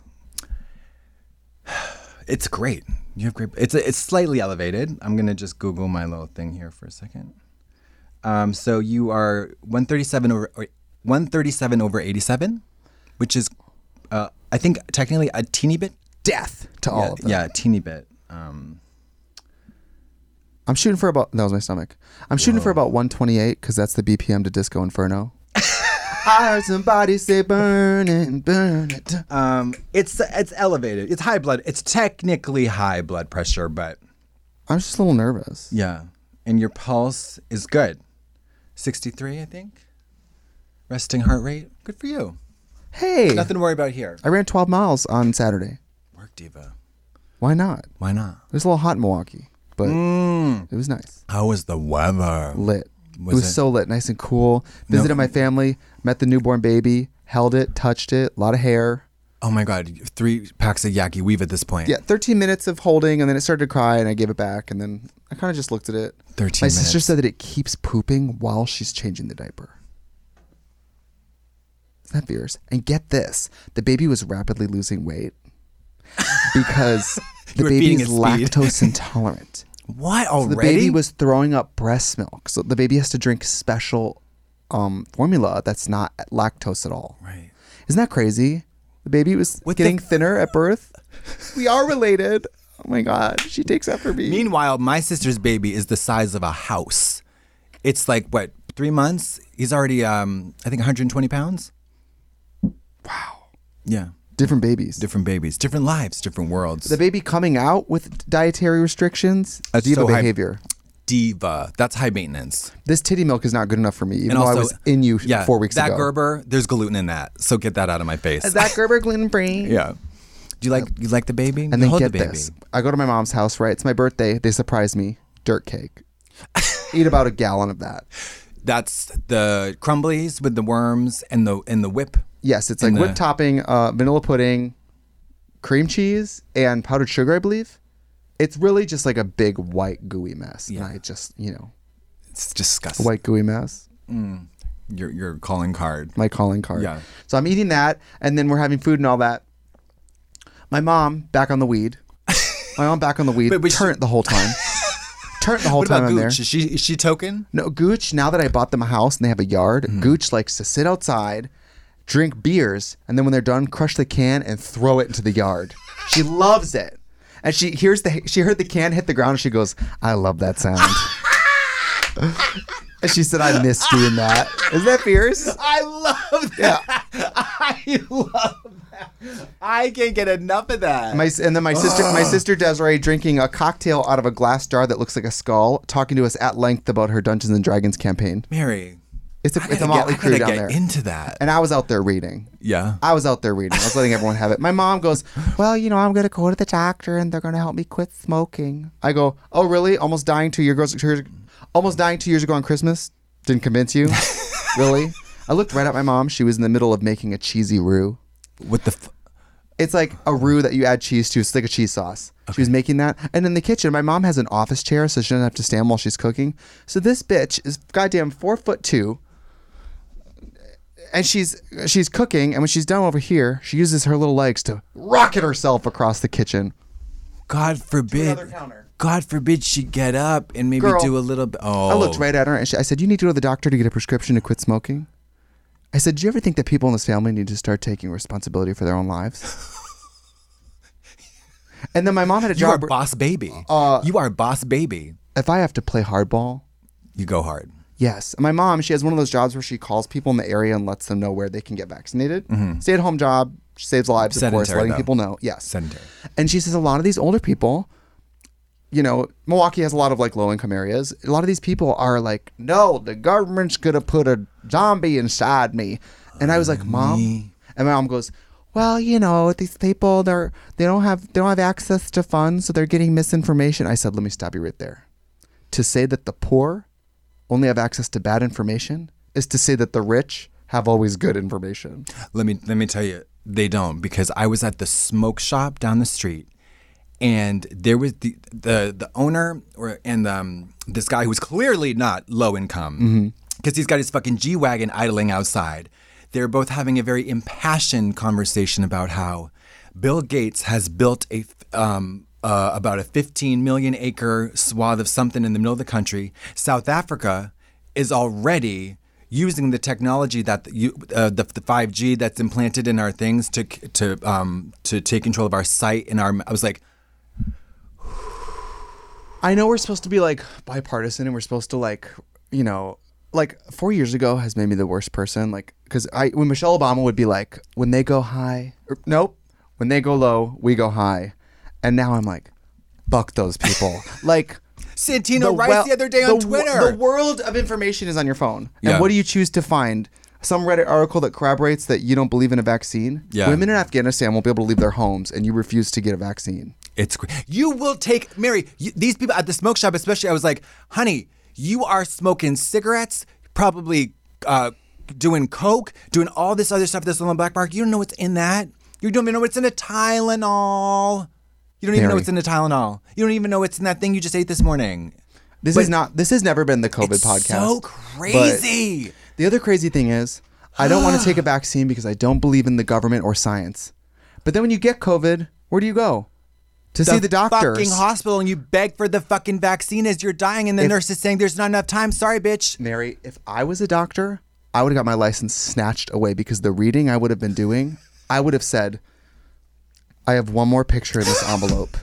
It's great. You have great. It's slightly elevated. I'm gonna just Google my little thing here for a second. So you are 137 over 87, which is, I think technically a teeny bit Death to all of them. Yeah, a teeny bit. I'm shooting for about. That was my stomach. I'm shooting for about 128 because that's the BPM to Disco Inferno. I heard somebody say burn it, burn it. It's elevated. It's high blood. It's technically high blood pressure, but I'm just a little nervous. Yeah, and your pulse is good. 63, I think. Resting heart rate. Good for you. Hey, Nothing to worry about here. I ran 12 miles on Saturday. Work diva. Why not? Why not? It was a little hot in Milwaukee, but it was nice. How was the weather? Lit. It was so lit, nice and cool. Visited my family, met the newborn baby, held it, touched it, a lot of hair. Oh my God, 3 packs of Yaki Weave at this point. Yeah, 13 minutes of holding, and then it started to cry, and I gave it back, and then I kind of just looked at it. 13 My minutes. sister said that it keeps pooping while she's changing the diaper. Isn't that fierce? And get this, the baby was rapidly losing weight because the baby is lactose intolerant. What, already? So the baby was throwing up breast milk. So the baby has to drink special formula that's not lactose at all. Right. Isn't that crazy? The baby was getting thinner at birth. We are related. Oh my God. She takes after me. Meanwhile, my sister's baby is the size of a house. It's like, 3 months? He's already, I think, 120 pounds. Wow. Yeah. Different babies. Different babies. Different lives. Different worlds. The baby coming out with dietary restrictions. Diva behavior. Diva. That's high maintenance. This titty milk is not good enough for me, even though I was in you 4 weeks ago. That Gerber, there's gluten in that. So get that out of my face. Is that Gerber gluten-free? Yeah. Do you like the baby? And then hold get the baby. this. I go to my mom's house, right? It's my birthday. They surprise me. Dirt cake. Eat about a gallon of that. That's the crumblies with the worms and the whip. Yes, it's like whipped topping, vanilla pudding, cream cheese, and powdered sugar, I believe. It's really just like a big white gooey mess. Yeah. And I just, it's disgusting. A white gooey mess. Your calling card. My calling card. Yeah. So I'm eating that, and then we're having food and all that. My mom back on the weed. Turnt the whole time. Turnt the whole What time about I'm Gooch? there. Is she token? No, Gooch, now that I bought them a house and they have a yard, Gooch likes to sit outside, drink beers, and then when they're done, crush the can and throw it into the yard. She loves it. And she heard the can hit the ground and she goes, I love that sound. And she said, I miss doing that. Isn't that fierce? I love that. Yeah. I love that. I can't get enough of that. My sister Desiree drinking a cocktail out of a glass jar that looks like a skull, talking to us at length about her Dungeons and Dragons campaign. Mary, it's a motley crew down there. Into that. And I was out there reading. Yeah. I was out there reading. I was letting everyone have it. My mom goes, well, I'm going to go to the doctor and they're going to help me quit smoking. I go, oh, really? Almost dying 2 years ago on Christmas? Didn't convince you? Really? I looked right at my mom. She was in the middle of making a cheesy roux. What the It's like a roux that you add cheese to. It's like a cheese sauce. Okay. She was making that. And in the kitchen, my mom has an office chair so she doesn't have to stand while she's cooking. So this bitch is goddamn 4'2". And she's cooking, and when she's done over here, she uses her little legs to rocket herself across the kitchen. God forbid. God forbid she get up and maybe do a little bit. Oh. I looked right at her and I said, you need to go to the doctor to get a prescription to quit smoking? I said, do you ever think that people in this family need to start taking responsibility for their own lives? And then my mom had a job. You are boss baby. You are boss baby. If I have to play hardball. You go hard. Yes. My mom, she has one of those jobs where she calls people in the area and lets them know where they can get vaccinated. Mm-hmm. Stay-at-home job. She saves lives, of course, letting people know. Yes. Sedentary. And she says a lot of these older people, Milwaukee has a lot of like low-income areas. A lot of these people are like, no, the government's going to put a zombie inside me. And I was like, Mom? And my mom goes, well, these people, they don't have access to funds, so they're getting misinformation. I said, let me stop you right there. To say that the poor only have access to bad information is to say that the rich have always good information. Let me tell you, they don't, because I was at the smoke shop down the street, and there was the owner this guy who was clearly not low income because he's got his fucking G-Wagon idling outside. They're both having a very impassioned conversation about how Bill Gates has built about a 15 million acre swath of something in the middle of the country. South Africa is already using the technology that the 5G that's implanted in our things to take control of our sight and our. I was like, I know we're supposed to be like bipartisan and we're supposed to like 4 years ago has made me the worst person. Like, because when Michelle Obama would be like, when they go high, when they go low, we go high. And now I'm like, fuck those people. Like Santino Rice the other day on Twitter. The world of information is on your phone. Yeah. And what do you choose to find? Some Reddit article that corroborates that you don't believe in a vaccine? Yeah. Women in Afghanistan won't be able to leave their homes and you refuse to get a vaccine. It's you will take Mary. These people at the smoke shop, especially. I was like, honey, you are smoking cigarettes, probably doing coke, doing all this other stuff that's on the black market. You don't know what's in that. You don't even know what's in a Tylenol. You don't even know what's in the Tylenol. You don't even know what's in that thing you just ate this morning. This has never been the COVID podcast. So crazy. But the other crazy thing is, I don't want to take a vaccine because I don't believe in the government or science. But then when you get COVID, where do you go? To see the doctors. Fucking hospital, and you beg for the fucking vaccine as you're dying, and the nurse is saying there's not enough time. Sorry, bitch. Mary, if I was a doctor, I would have got my license snatched away because the reading I would have been doing, I would have said, I have one more picture in this envelope.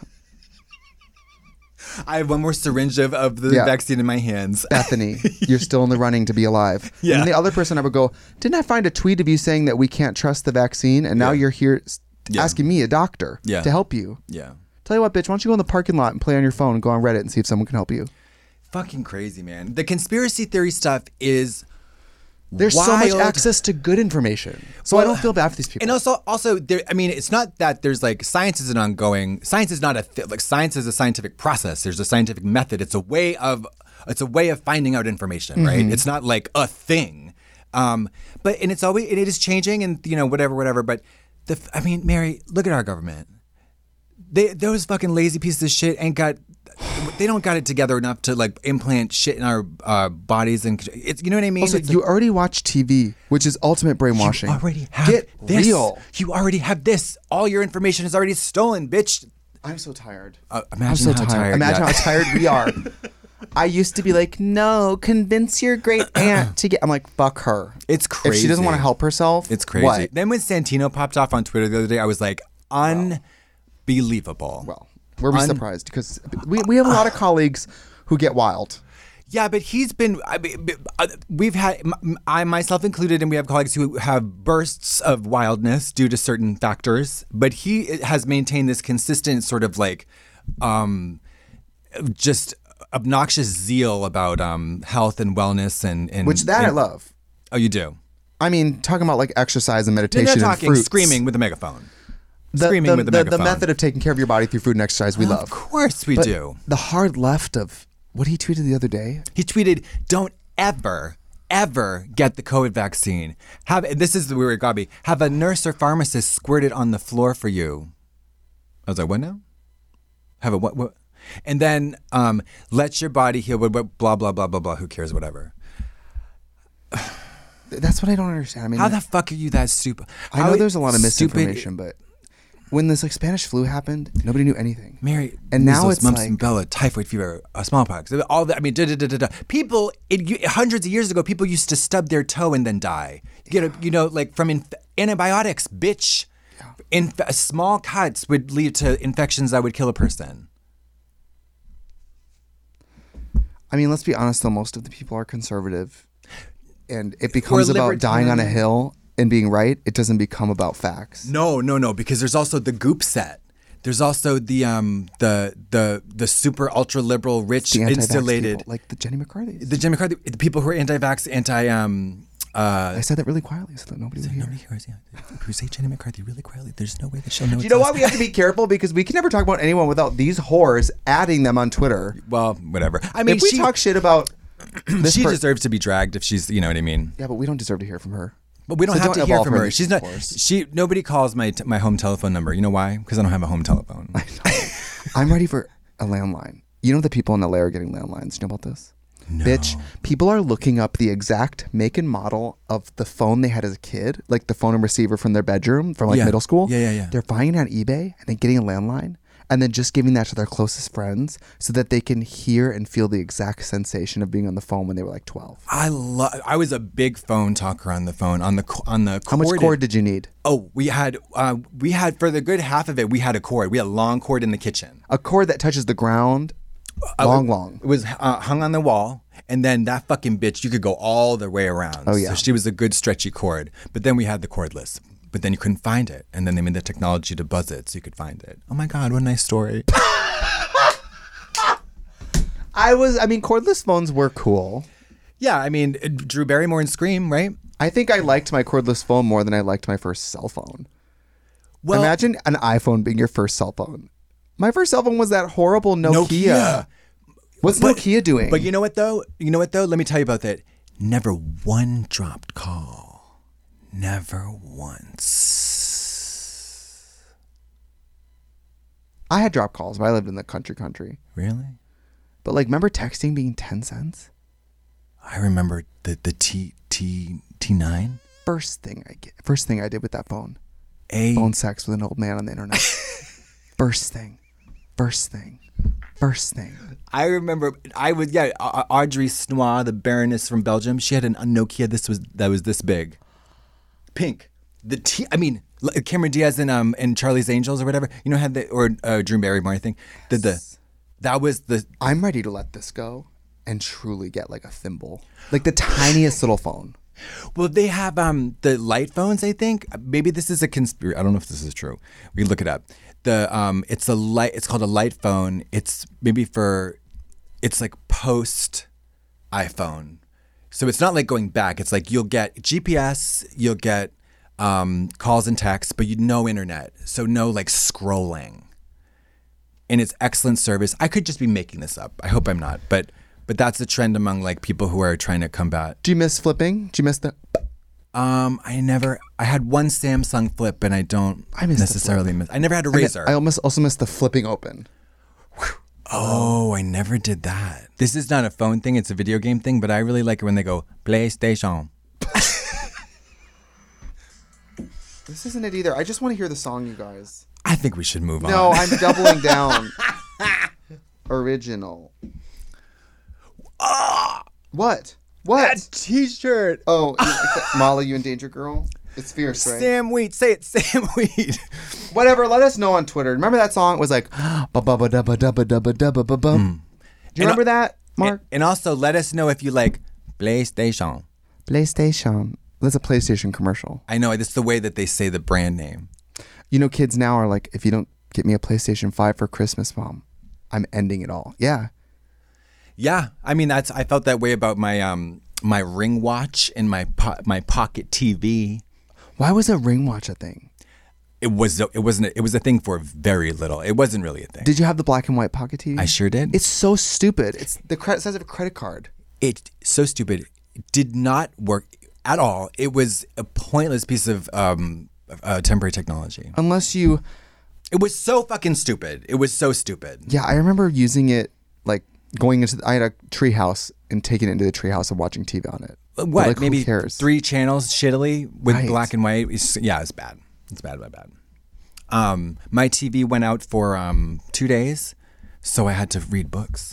I have one more syringe of the vaccine in my hands. Bethany, you're still in the running to be alive. Yeah. And the other person, I would go, didn't I find a tweet of you saying that we can't trust the vaccine? And now you're here asking me, a doctor, to help you. Yeah. Tell you what, bitch, why don't you go in the parking lot and play on your phone and go on Reddit and see if someone can help you? Fucking crazy, man. The conspiracy theory stuff is There's wild. so much access to good information. So I don't feel bad for these people. And also, there, I mean, it's not that there's like, science is an ongoing, science is not science is a scientific process. There's a scientific method. It's a way of finding out information, right? It's not like a thing. But it is changing and, whatever. But Mary, look at our government. Those fucking lazy pieces of shit ain't got they don't got it together enough to like implant shit in our bodies, and it's, you know what I mean. Also, It's you like, already watch TV, which is ultimate brainwashing. you already have Get this. real. You already have this. All your information is already stolen, bitch. I'm so tired. Imagine I'm so how tired. Imagine yeah. how tired we are. I used to be like, no, convince your great aunt to get. I'm like, fuck her. It's crazy. If she doesn't want to help herself, It's crazy. What? Then when Santino popped off on Twitter the other day, I was like, unbelievable. Well, were we surprised? Because we have a lot of colleagues who get wild. Yeah, but he's been. We've had, I myself included, and we have colleagues who have bursts of wildness due to certain factors. But he has maintained this consistent sort of like, just obnoxious zeal about health and wellness and Which I love. Oh, you do? I mean, talking about like exercise and They're meditation not and talking fruits. screaming with a megaphone. The megaphone. method of taking care of your body through food and exercise we love. Of course we But do. The hard left of what he tweeted the other day. He tweeted, "Don't ever get the COVID vaccine. This is where it got me. Have a nurse or pharmacist squirt it on the floor for you." I was like, "What now? Have a what?" And then let your body heal. Blah blah blah blah blah. Who cares? Whatever. That's what I don't understand. I mean, How the fuck are you that stupid? I know there's a lot of misinformation, but when this like Spanish flu happened, nobody knew anything. Mary, and now measles, it's mumps, like and Bella, typhoid fever, smallpox, all that. I mean, people. Hundreds of years ago, people used to stub their toe and then die. You get like from antibiotics, bitch. Small cuts would lead to infections that would kill a person. I mean, let's be honest though, most of the people are conservative. And it becomes about dying on a hill and being right. It doesn't become about facts. No, because there's also the goop set. There's also the super ultra liberal rich The anti-vax insulated people, like the Jenny McCarthy. the people who are anti-vax, I said that really quietly so that nobody would hear. Nobody hears. Yeah. Who say Jenny McCarthy really quietly? There's no way that she'll know. You know what? We have to be careful because we can never talk about anyone without these whores adding them on Twitter. Well, whatever. I mean, if we talk shit about she deserves to be dragged if she's, you know what I mean. Yeah, but we don't deserve to hear from her. But we don't have to hear from her. She's not. Course. Nobody calls my home telephone number. You know why? Because I don't have a home telephone. I'm ready for a landline. You know the people in LA are getting landlines. You know about this? No. Bitch, people are looking up the exact make and model of the phone they had as a kid, like the phone and receiver from their bedroom from middle school. Yeah. They're buying it on eBay and then getting a landline and then just giving that to their closest friends so that they can hear and feel the exact sensation of being on the phone when they were like 12. I was a big phone talker on the phone on the cord. How much cord did you need? Oh, we had for the good half of it. We had a cord. We had a long cord in the kitchen. A cord that touches the ground. Long. It was hung on the wall, and then that fucking bitch, you could go all the way around. Oh, yeah. So she was a good stretchy cord. But then we had the cordless. But then you couldn't find it. And then they made the technology to buzz it so you could find it. Oh my God, what a nice story. Cordless phones were cool. Yeah, I mean, Drew Barrymore and Scream, right? I think I liked my cordless phone more than I liked my first cell phone. Well, imagine an iPhone being your first cell phone. My first cell phone was that horrible Nokia. What's Nokia doing? But you know what though? Let me tell you about that. Never one dropped call. Never once. I had dropped calls, but I lived in the country. Really? But like, remember texting being 10 cents? I remember the T9. First thing I did with that phone. Phone sex with an old man on the internet. First thing. I remember Audrey Snois, the Baroness from Belgium. She had a Nokia that was this big, pink. Cameron Diaz in Charlie's Angels or whatever. You know, had Drew Barrymore, I think. That was the. I'm ready to let this go and truly get like a thimble, like the tiniest little phone. Well, they have the light phones. I think maybe this is a conspiracy. I don't know if this is true. We can look it up. It's called a light phone. It's it's like post iPhone. So it's not like going back. It's like you'll get GPS, you'll get calls and texts, but no internet. So no like scrolling. And it's excellent service. I could just be making this up. I hope I'm not. But that's the trend among like people who are trying to combat. Do you miss flipping? Do you miss the? I had one Samsung Flip, and I don't necessarily miss. I never had a Razor. I also miss the flipping open. Oh, I never did that. This is not a phone thing, it's a video game thing, but I really like it when they go, PlayStation. This isn't it either. I just want to hear the song, you guys. I think we should move on. No, I'm doubling down. Original. What? What? That t-shirt. Oh, Molly, you in danger, girl? It's fierce, right? Sam Wheat. Say it, Sam Wheat. Whatever, let us know on Twitter. Remember that song? It was like, ba-ba-ba-da-ba-da-ba-da-ba-da-ba-bum. Do you remember that, Mark? And also, let us know if you like PlayStation. PlayStation. That's a PlayStation commercial. I know, it's the way that they say the brand name. You know, kids now are like, if you don't get me a PlayStation 5 for Christmas, Mom, I'm ending it all. Yeah. Yeah, I mean, I felt that way about my my Ring watch and my pocket TV. Why was a Ring watch a thing? It was a thing for very little. It wasn't really a thing. Did you have the black and white pocket TV? I sure did. It's so stupid. It's the size of a credit card. It's so stupid. It did not work at all. It was a pointless piece of temporary technology. Unless you... It was so fucking stupid. It was so stupid. Yeah, I remember using it, like, going into... I had a tree house and taking it into the tree house and watching TV on it. What? But, like, maybe who cares? 3 channels shittily with Right. black and white. It's bad. It's bad. My TV went out for 2 days, so I had to read books.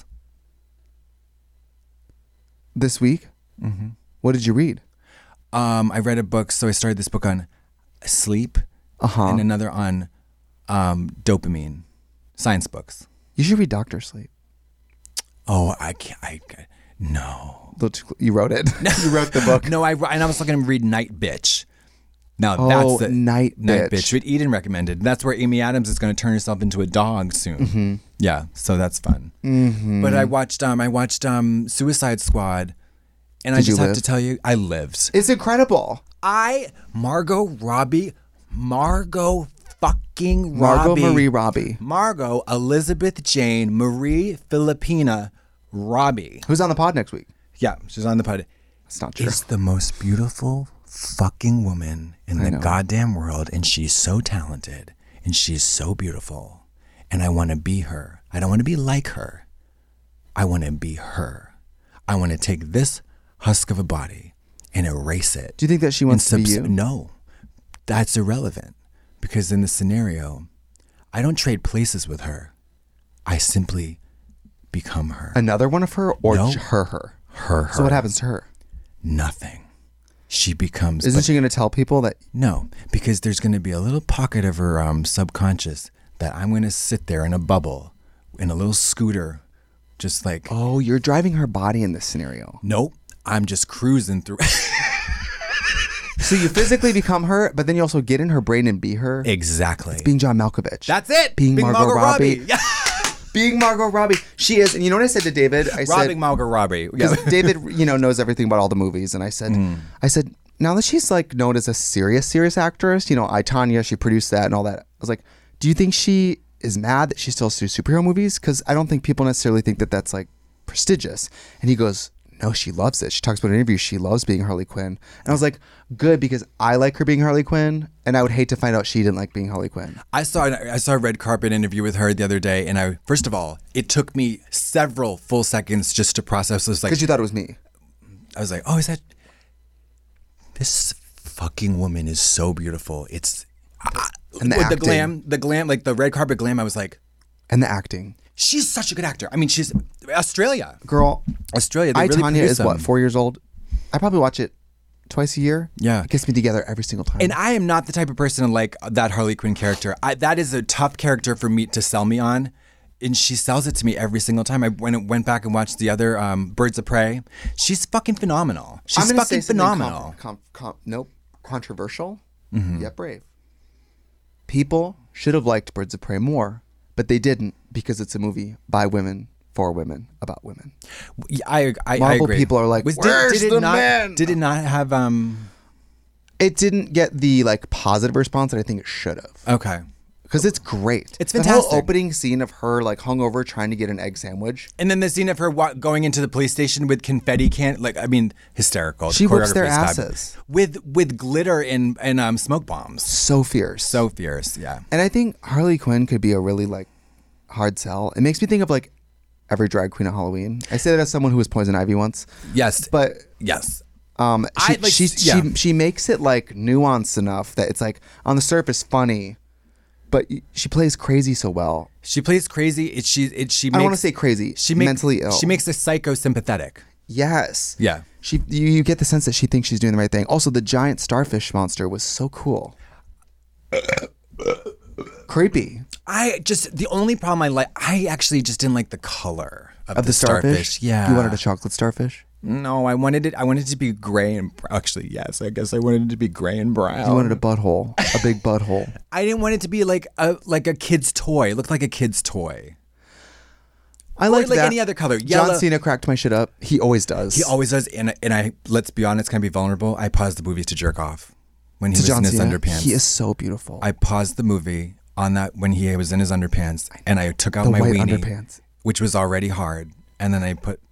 This week? Mm-hmm. What did you read? I read a book, so I started this book on sleep and another on dopamine, science books. You should read Dr. Sleep. Oh, I can't. No. You wrote it. You wrote the book. No, and I was looking to read Night Bitch. Now Oh, that's the Night Bitch. What Eden recommended. That's where Amy Adams is going to turn herself into a dog soon. Mm-hmm. Yeah, so that's fun. Mm-hmm. But I watched Suicide Squad, and I Did you just have live? to tell you, I lived. It's incredible. Margot Marie Robbie. Margot Elizabeth Jane Marie Filipina Robbie. Who's on the pod next week? Yeah, she's on the pod. That's not true. Is the most beautiful fucking woman in the goddamn world, and she's so talented, and she's so beautiful, and I want to be her. I don't want to be like her. I want to be her. I want to take this husk of a body and erase it. Do you think that she wants to be you? No, that's irrelevant, because in the scenario, I don't trade places with her. I simply become her. Another one of her, or No. her? Her. So what happens to her? Nothing. She becomes... Isn't she going to tell people that... No, because there's going to be a little pocket of her subconscious that I'm going to sit there in a bubble, in a little scooter, just like... Oh, you're driving her body in this scenario. Nope. I'm just cruising through... So you physically become her, but then you also get in her brain and be her? Exactly. It's being John Malkovich. That's it! Being Margot Robbie. Yeah. Being Margot Robbie. She is. And you know what I said to David? I Robbing said... Margot Robbie. Because David, knows everything about all the movies. And I said, now that she's like known as a serious actress, I, Tanya, she produced that and all that. I was like, do you think she is mad that she still does superhero movies? Because I don't think people necessarily think that that's like prestigious. And he goes, no, she loves it. She talks about in interviews. She loves being Harley Quinn. And I was like, good, because I like her being Harley Quinn. And I would hate to find out she didn't like being Harley Quinn. I saw a red carpet interview with her the other day, and first of all, it took me several full seconds just to process this. Because you thought it was me. I was like, oh, is that... This fucking woman is so beautiful. It's... And the acting. the glam, like the red carpet glam, I was like... And the acting. She's such a good actor. I mean, she's... Australia. Girl. Australia, they I, really Tanya, produce is them. what, 4 years old? I probably watch it twice a year. Yeah. It gets me together every single time. And I am not the type of person to like that Harley Quinn character. That is a tough character for me to sell me on. And she sells it to me every single time. I went back and watched the other Birds of Prey. She's fucking phenomenal. She's I'm gonna fucking say something phenomenal. Controversial, Mm-hmm. yet brave. People should have liked Birds of Prey more, but they didn't because it's a movie by women, for women, about women. I Marvel agree. people are like, where's the men? Did it not have... It didn't get the like positive response that I think it should have. Okay. Because it's great. It's The fantastic. whole opening scene of her like hungover trying to get an egg sandwich. And then the scene of her going into the police station with confetti hysterical. She The whips their choreography is fab- asses. with glitter and smoke bombs. So fierce. So fierce, yeah. And I think Harley Quinn could be a really like hard sell. It makes me think of like every drag queen at Halloween. I say that as someone who was Poison Ivy once. Yes. But yes. She makes it like nuanced enough that it's like on the surface funny, but she plays crazy so well. She plays crazy. She makes, I don't want to say crazy. She mentally ill. She makes the psycho sympathetic. Yes. Yeah. You get the sense that she thinks she's doing the right thing. Also, the giant starfish monster was so cool. Creepy. The only problem I actually just didn't like the color of the starfish. Yeah. You wanted a chocolate starfish? No, I wanted it to be gray and actually, yes, I guess I wanted it to be gray and brown. You wanted a butthole, a big butthole. I didn't want it to be like a kid's toy. It looked like a kid's toy. I like that. Any other color. Yellow. John Cena cracked my shit up. He always does. He always does. And I let's be honest, can I be vulnerable? I paused the movie to jerk off when he was in his underpants. He is so beautiful. I paused the movie on that when he was in his underpants, and I took out the my white weenie, underpants, which was already hard, and then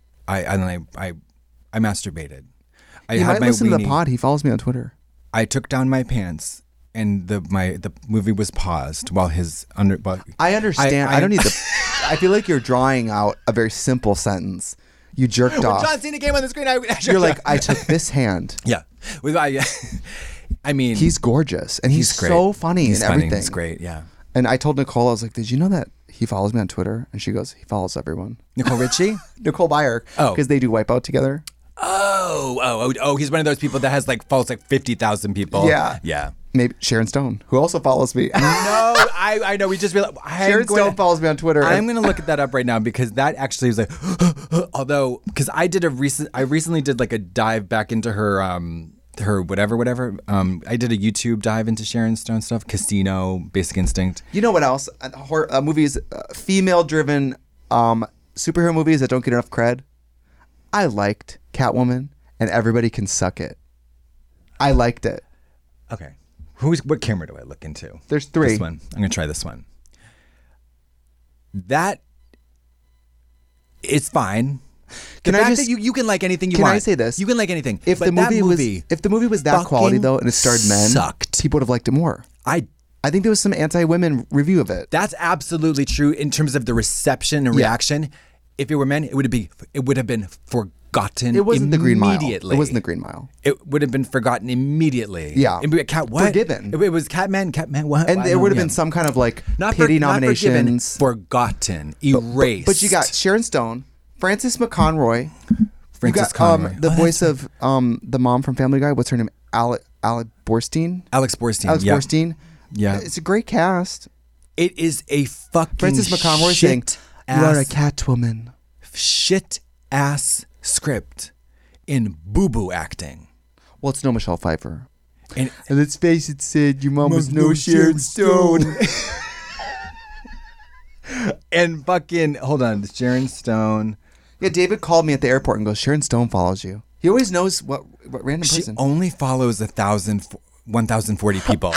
I masturbated. You might listen to the pod. He follows me on Twitter. I took down my pants, and the movie was paused while his under. I understand. I don't need the. I feel like you're drawing out a very simple sentence. You jerked off. When John Cena came on the screen, you're like, I took this hand. Yeah. I mean, he's gorgeous and he's so funny and everything. He's great. Yeah. And I told Nicole, I was like, did you know that he follows me on Twitter? And she goes, he follows everyone. Nicole Richie? Nicole Byer. Oh. Because they do Wipeout together. Oh, he's one of those people that has follows 50,000 people. Yeah. Yeah. Maybe Sharon Stone, who also follows me. No, I know. We just realized. Sharon Stone follows me on Twitter. I'm going to look that up right now because that actually was although, because I recently did a dive back into her whatever. I did a YouTube dive into Sharon Stone stuff, Casino, Basic Instinct. You know what else? Horror movies, female-driven superhero movies that don't get enough cred. I liked Catwoman, and Everybody Can Suck It. I liked it. Okay. What camera do I look into? There's 3. This one. I'm going to try this one. That is fine. Can I just that you can like anything you want. Can I say this? You can like anything. If the movie was that quality though, and it starred men, people would have liked it more. I think there was some anti-women review of it. That's absolutely true in terms of the reception and reaction. If it were men, it would have been forgotten. It wasn't the Green Mile. Immediately. It wasn't the Green Mile. It would have been forgotten immediately. Yeah. What? Forgiven. It was Catman. What? And there would have been some kind of pity nominations. Forgotten. Erased. But you got Sharon Stone, Frances McConroy. The voice of the mom from Family Guy. What's her name? Alex Borstein. Alex Borstein. Yeah. It's a great cast. It is a fucking Frances McConroy saying, "You are a Catwoman." Shit ass script in boo-boo acting. Well, it's no Michelle Pfeiffer. And let's face it, Sid, your mom was no Sharon Stone. And fucking, hold on, Sharon Stone. Yeah, David called me at the airport and goes, Sharon Stone follows you. He always knows what random person. She only follows 1,040 people.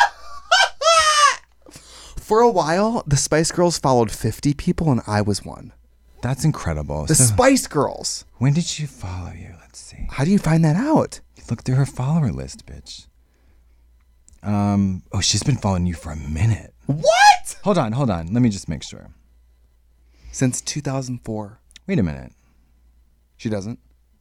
For a while, the Spice Girls followed 50 people and I was one. That's incredible. The Spice Girls. When did she follow you? Let's see. How do you find that out? You look through her follower list, bitch. She's been following you for a minute. What? Hold on. Let me just make sure. Since 2004. Wait a minute. She doesn't?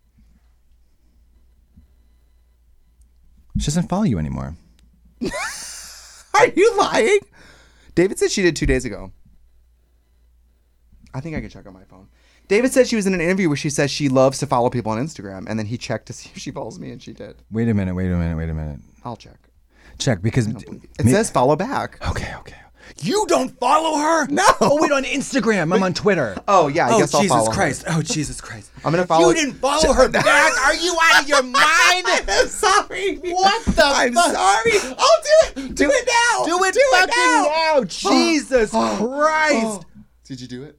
She doesn't follow you anymore. Are you lying? David said she did 2 days ago. I think I can check on my phone. David said she was in an interview where she says she loves to follow people on Instagram, and then he checked to see if she follows me, and she did. Wait a minute. I'll check. Check, because... It says follow back. Okay. You don't follow her? No. Oh, wait, on Instagram. I'm on Twitter. Oh, yeah, I guess I'll follow her. Oh, Jesus Christ. I'm going to follow... You didn't follow her back? Are you out of your mind? I'm sorry. What the I'm sorry. I'll do it. Do it now. Do it now. Jesus Christ. Did you do it?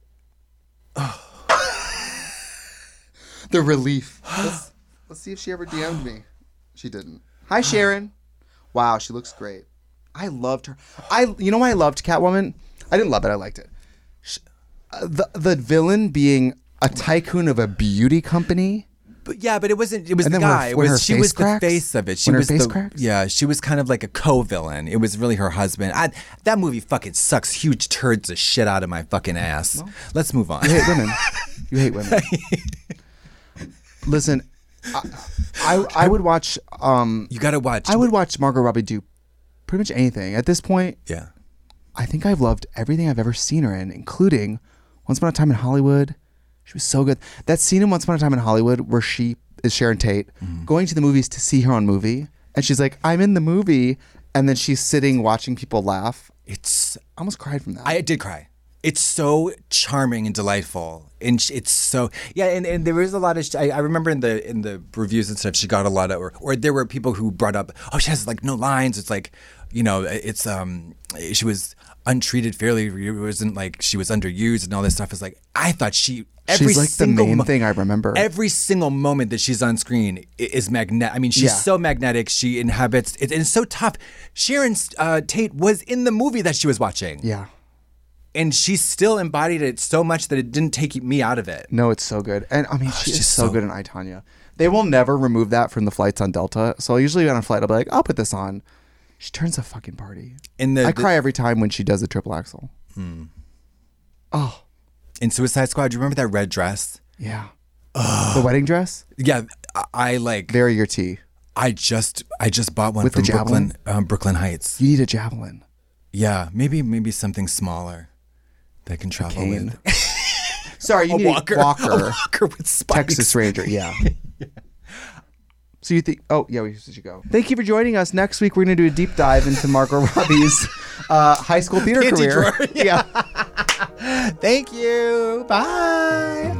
The relief. Let's see if she ever DM'd me. She didn't. Hi, Sharon. Wow, she looks great. I loved her. You know why I loved Catwoman? I didn't love it. I liked it. The villain being a tycoon of a beauty company But it wasn't. It was And the then guy. She was the cracks? face of it. She When her was face the cracks? yeah. She was kind of like a co-villain. It was really her husband. That movie fucking sucks huge turds of shit out of my fucking ass. Well, let's move on. You hate women. You hate women. Listen, I would watch. You gotta watch. I would watch Margot Robbie do pretty much anything at this point. Yeah. I think I've loved everything I've ever seen her in, including Once Upon a Time in Hollywood. She was so good. That scene in Once Upon a Time in Hollywood where she is Sharon Tate going to the movies to see her own movie, and she's like, "I'm in the movie," and then she's sitting watching people laugh. I almost cried from that. I did cry. It's so charming and delightful, and it's so and there was a lot of. I remember in the reviews and stuff, she got a lot of, or there were people who brought up, oh, she has like no lines. It's like, it's she was untreated fairly. It wasn't like she was underused and all this stuff. Is like I thought she's like the main thing I remember. Every single moment that she's on screen is magnetic. I mean, she's so magnetic. She inhabits it, and it's so tough. Sharon Tate was in the movie that she was watching. Yeah. And she still embodied it so much that it didn't take me out of it. No, it's so good. And I mean, she's so good in I, Tonya. They will never remove that from the flights on Delta. So usually on a flight, I'll be like, I'll put this on. She turns a fucking party. I cry every time when she does a triple axel. Oh. In Suicide Squad, do you remember that red dress? Yeah. The wedding dress? Yeah. I like. Very your tea. I just bought one with from the javelin? Brooklyn Heights. You need a javelin. Yeah. Maybe something smaller that I can travel with. Sorry, you need walker. A walker. A walker with spikes. Texas Ranger, yeah. So you think, we should go. Thank you for joining us. Next week, we're going to do a deep dive into Margot Robbie's high school theater career. Drawer, yeah. Thank you. Bye.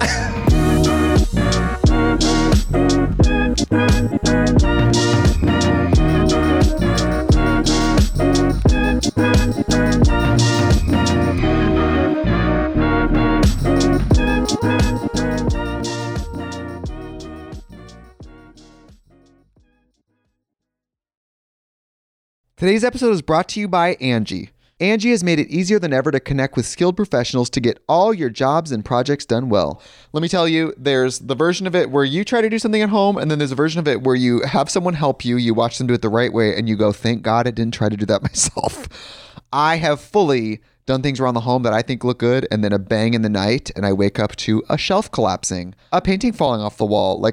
Today's episode is brought to you by Angie. Angie has made it easier than ever to connect with skilled professionals to get all your jobs and projects done well. Let me tell you, there's the version of it where you try to do something at home, and then there's a version of it where you have someone help you, you watch them do it the right way, and you go, thank God I didn't try to do that myself. I have fully done things around the home that I think look good, and then a bang in the night, and I wake up to a shelf collapsing, a painting falling off the wall.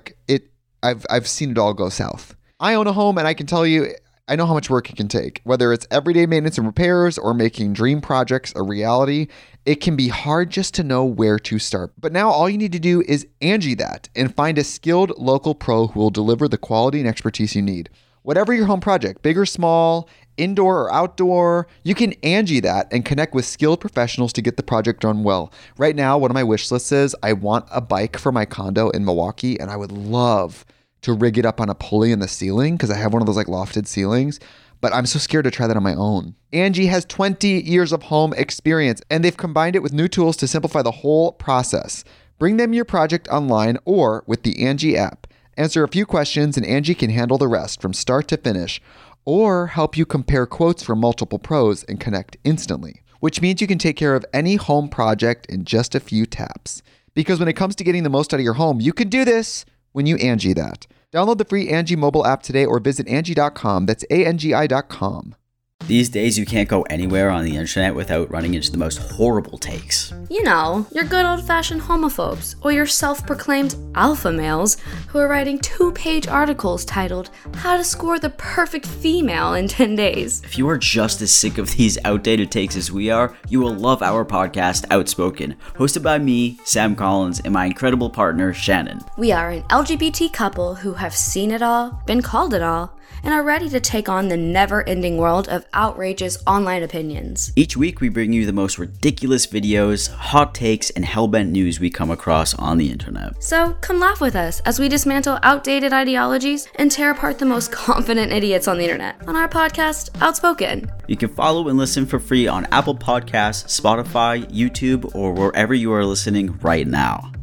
I've seen it all go south. I own a home, and I can tell you, I know how much work it can take. Whether it's everyday maintenance and repairs or making dream projects a reality, it can be hard just to know where to start. But now all you need to do is Angie that and find a skilled local pro who will deliver the quality and expertise you need. Whatever your home project, big or small, indoor or outdoor, you can Angie that and connect with skilled professionals to get the project done well. Right now, one of my wish lists is I want a bike for my condo in Milwaukee, and I would love to rig it up on a pulley in the ceiling because I have one of those like lofted ceilings, but I'm so scared to try that on my own. Angie has 20 years of home experience, and they've combined it with new tools to simplify the whole process. Bring them your project online or with the Angie app. Answer a few questions and Angie can handle the rest from start to finish, or help you compare quotes from multiple pros and connect instantly, which means you can take care of any home project in just a few taps. Because when it comes to getting the most out of your home, you can do this when you Angie that. Download the free Angie mobile app today or visit Angie.com. That's ANGI.com. These days, you can't go anywhere on the internet without running into the most horrible takes. You know, your good old-fashioned homophobes, or your self-proclaimed alpha males who are writing 2-page articles titled, How to Score the Perfect Female in 10 Days. If you are just as sick of these outdated takes as we are, you will love our podcast, Outspoken, hosted by me, Sam Collins, and my incredible partner, Shannon. We are an LGBT couple who have seen it all, been called it all, and are ready to take on the never-ending world of outrageous online opinions. Each week, we bring you the most ridiculous videos, hot takes, and hellbent news we come across on the internet. So come laugh with us as we dismantle outdated ideologies and tear apart the most confident idiots on the internet on our podcast, Outspoken. You can follow and listen for free on Apple Podcasts, Spotify, YouTube, or wherever you are listening right now.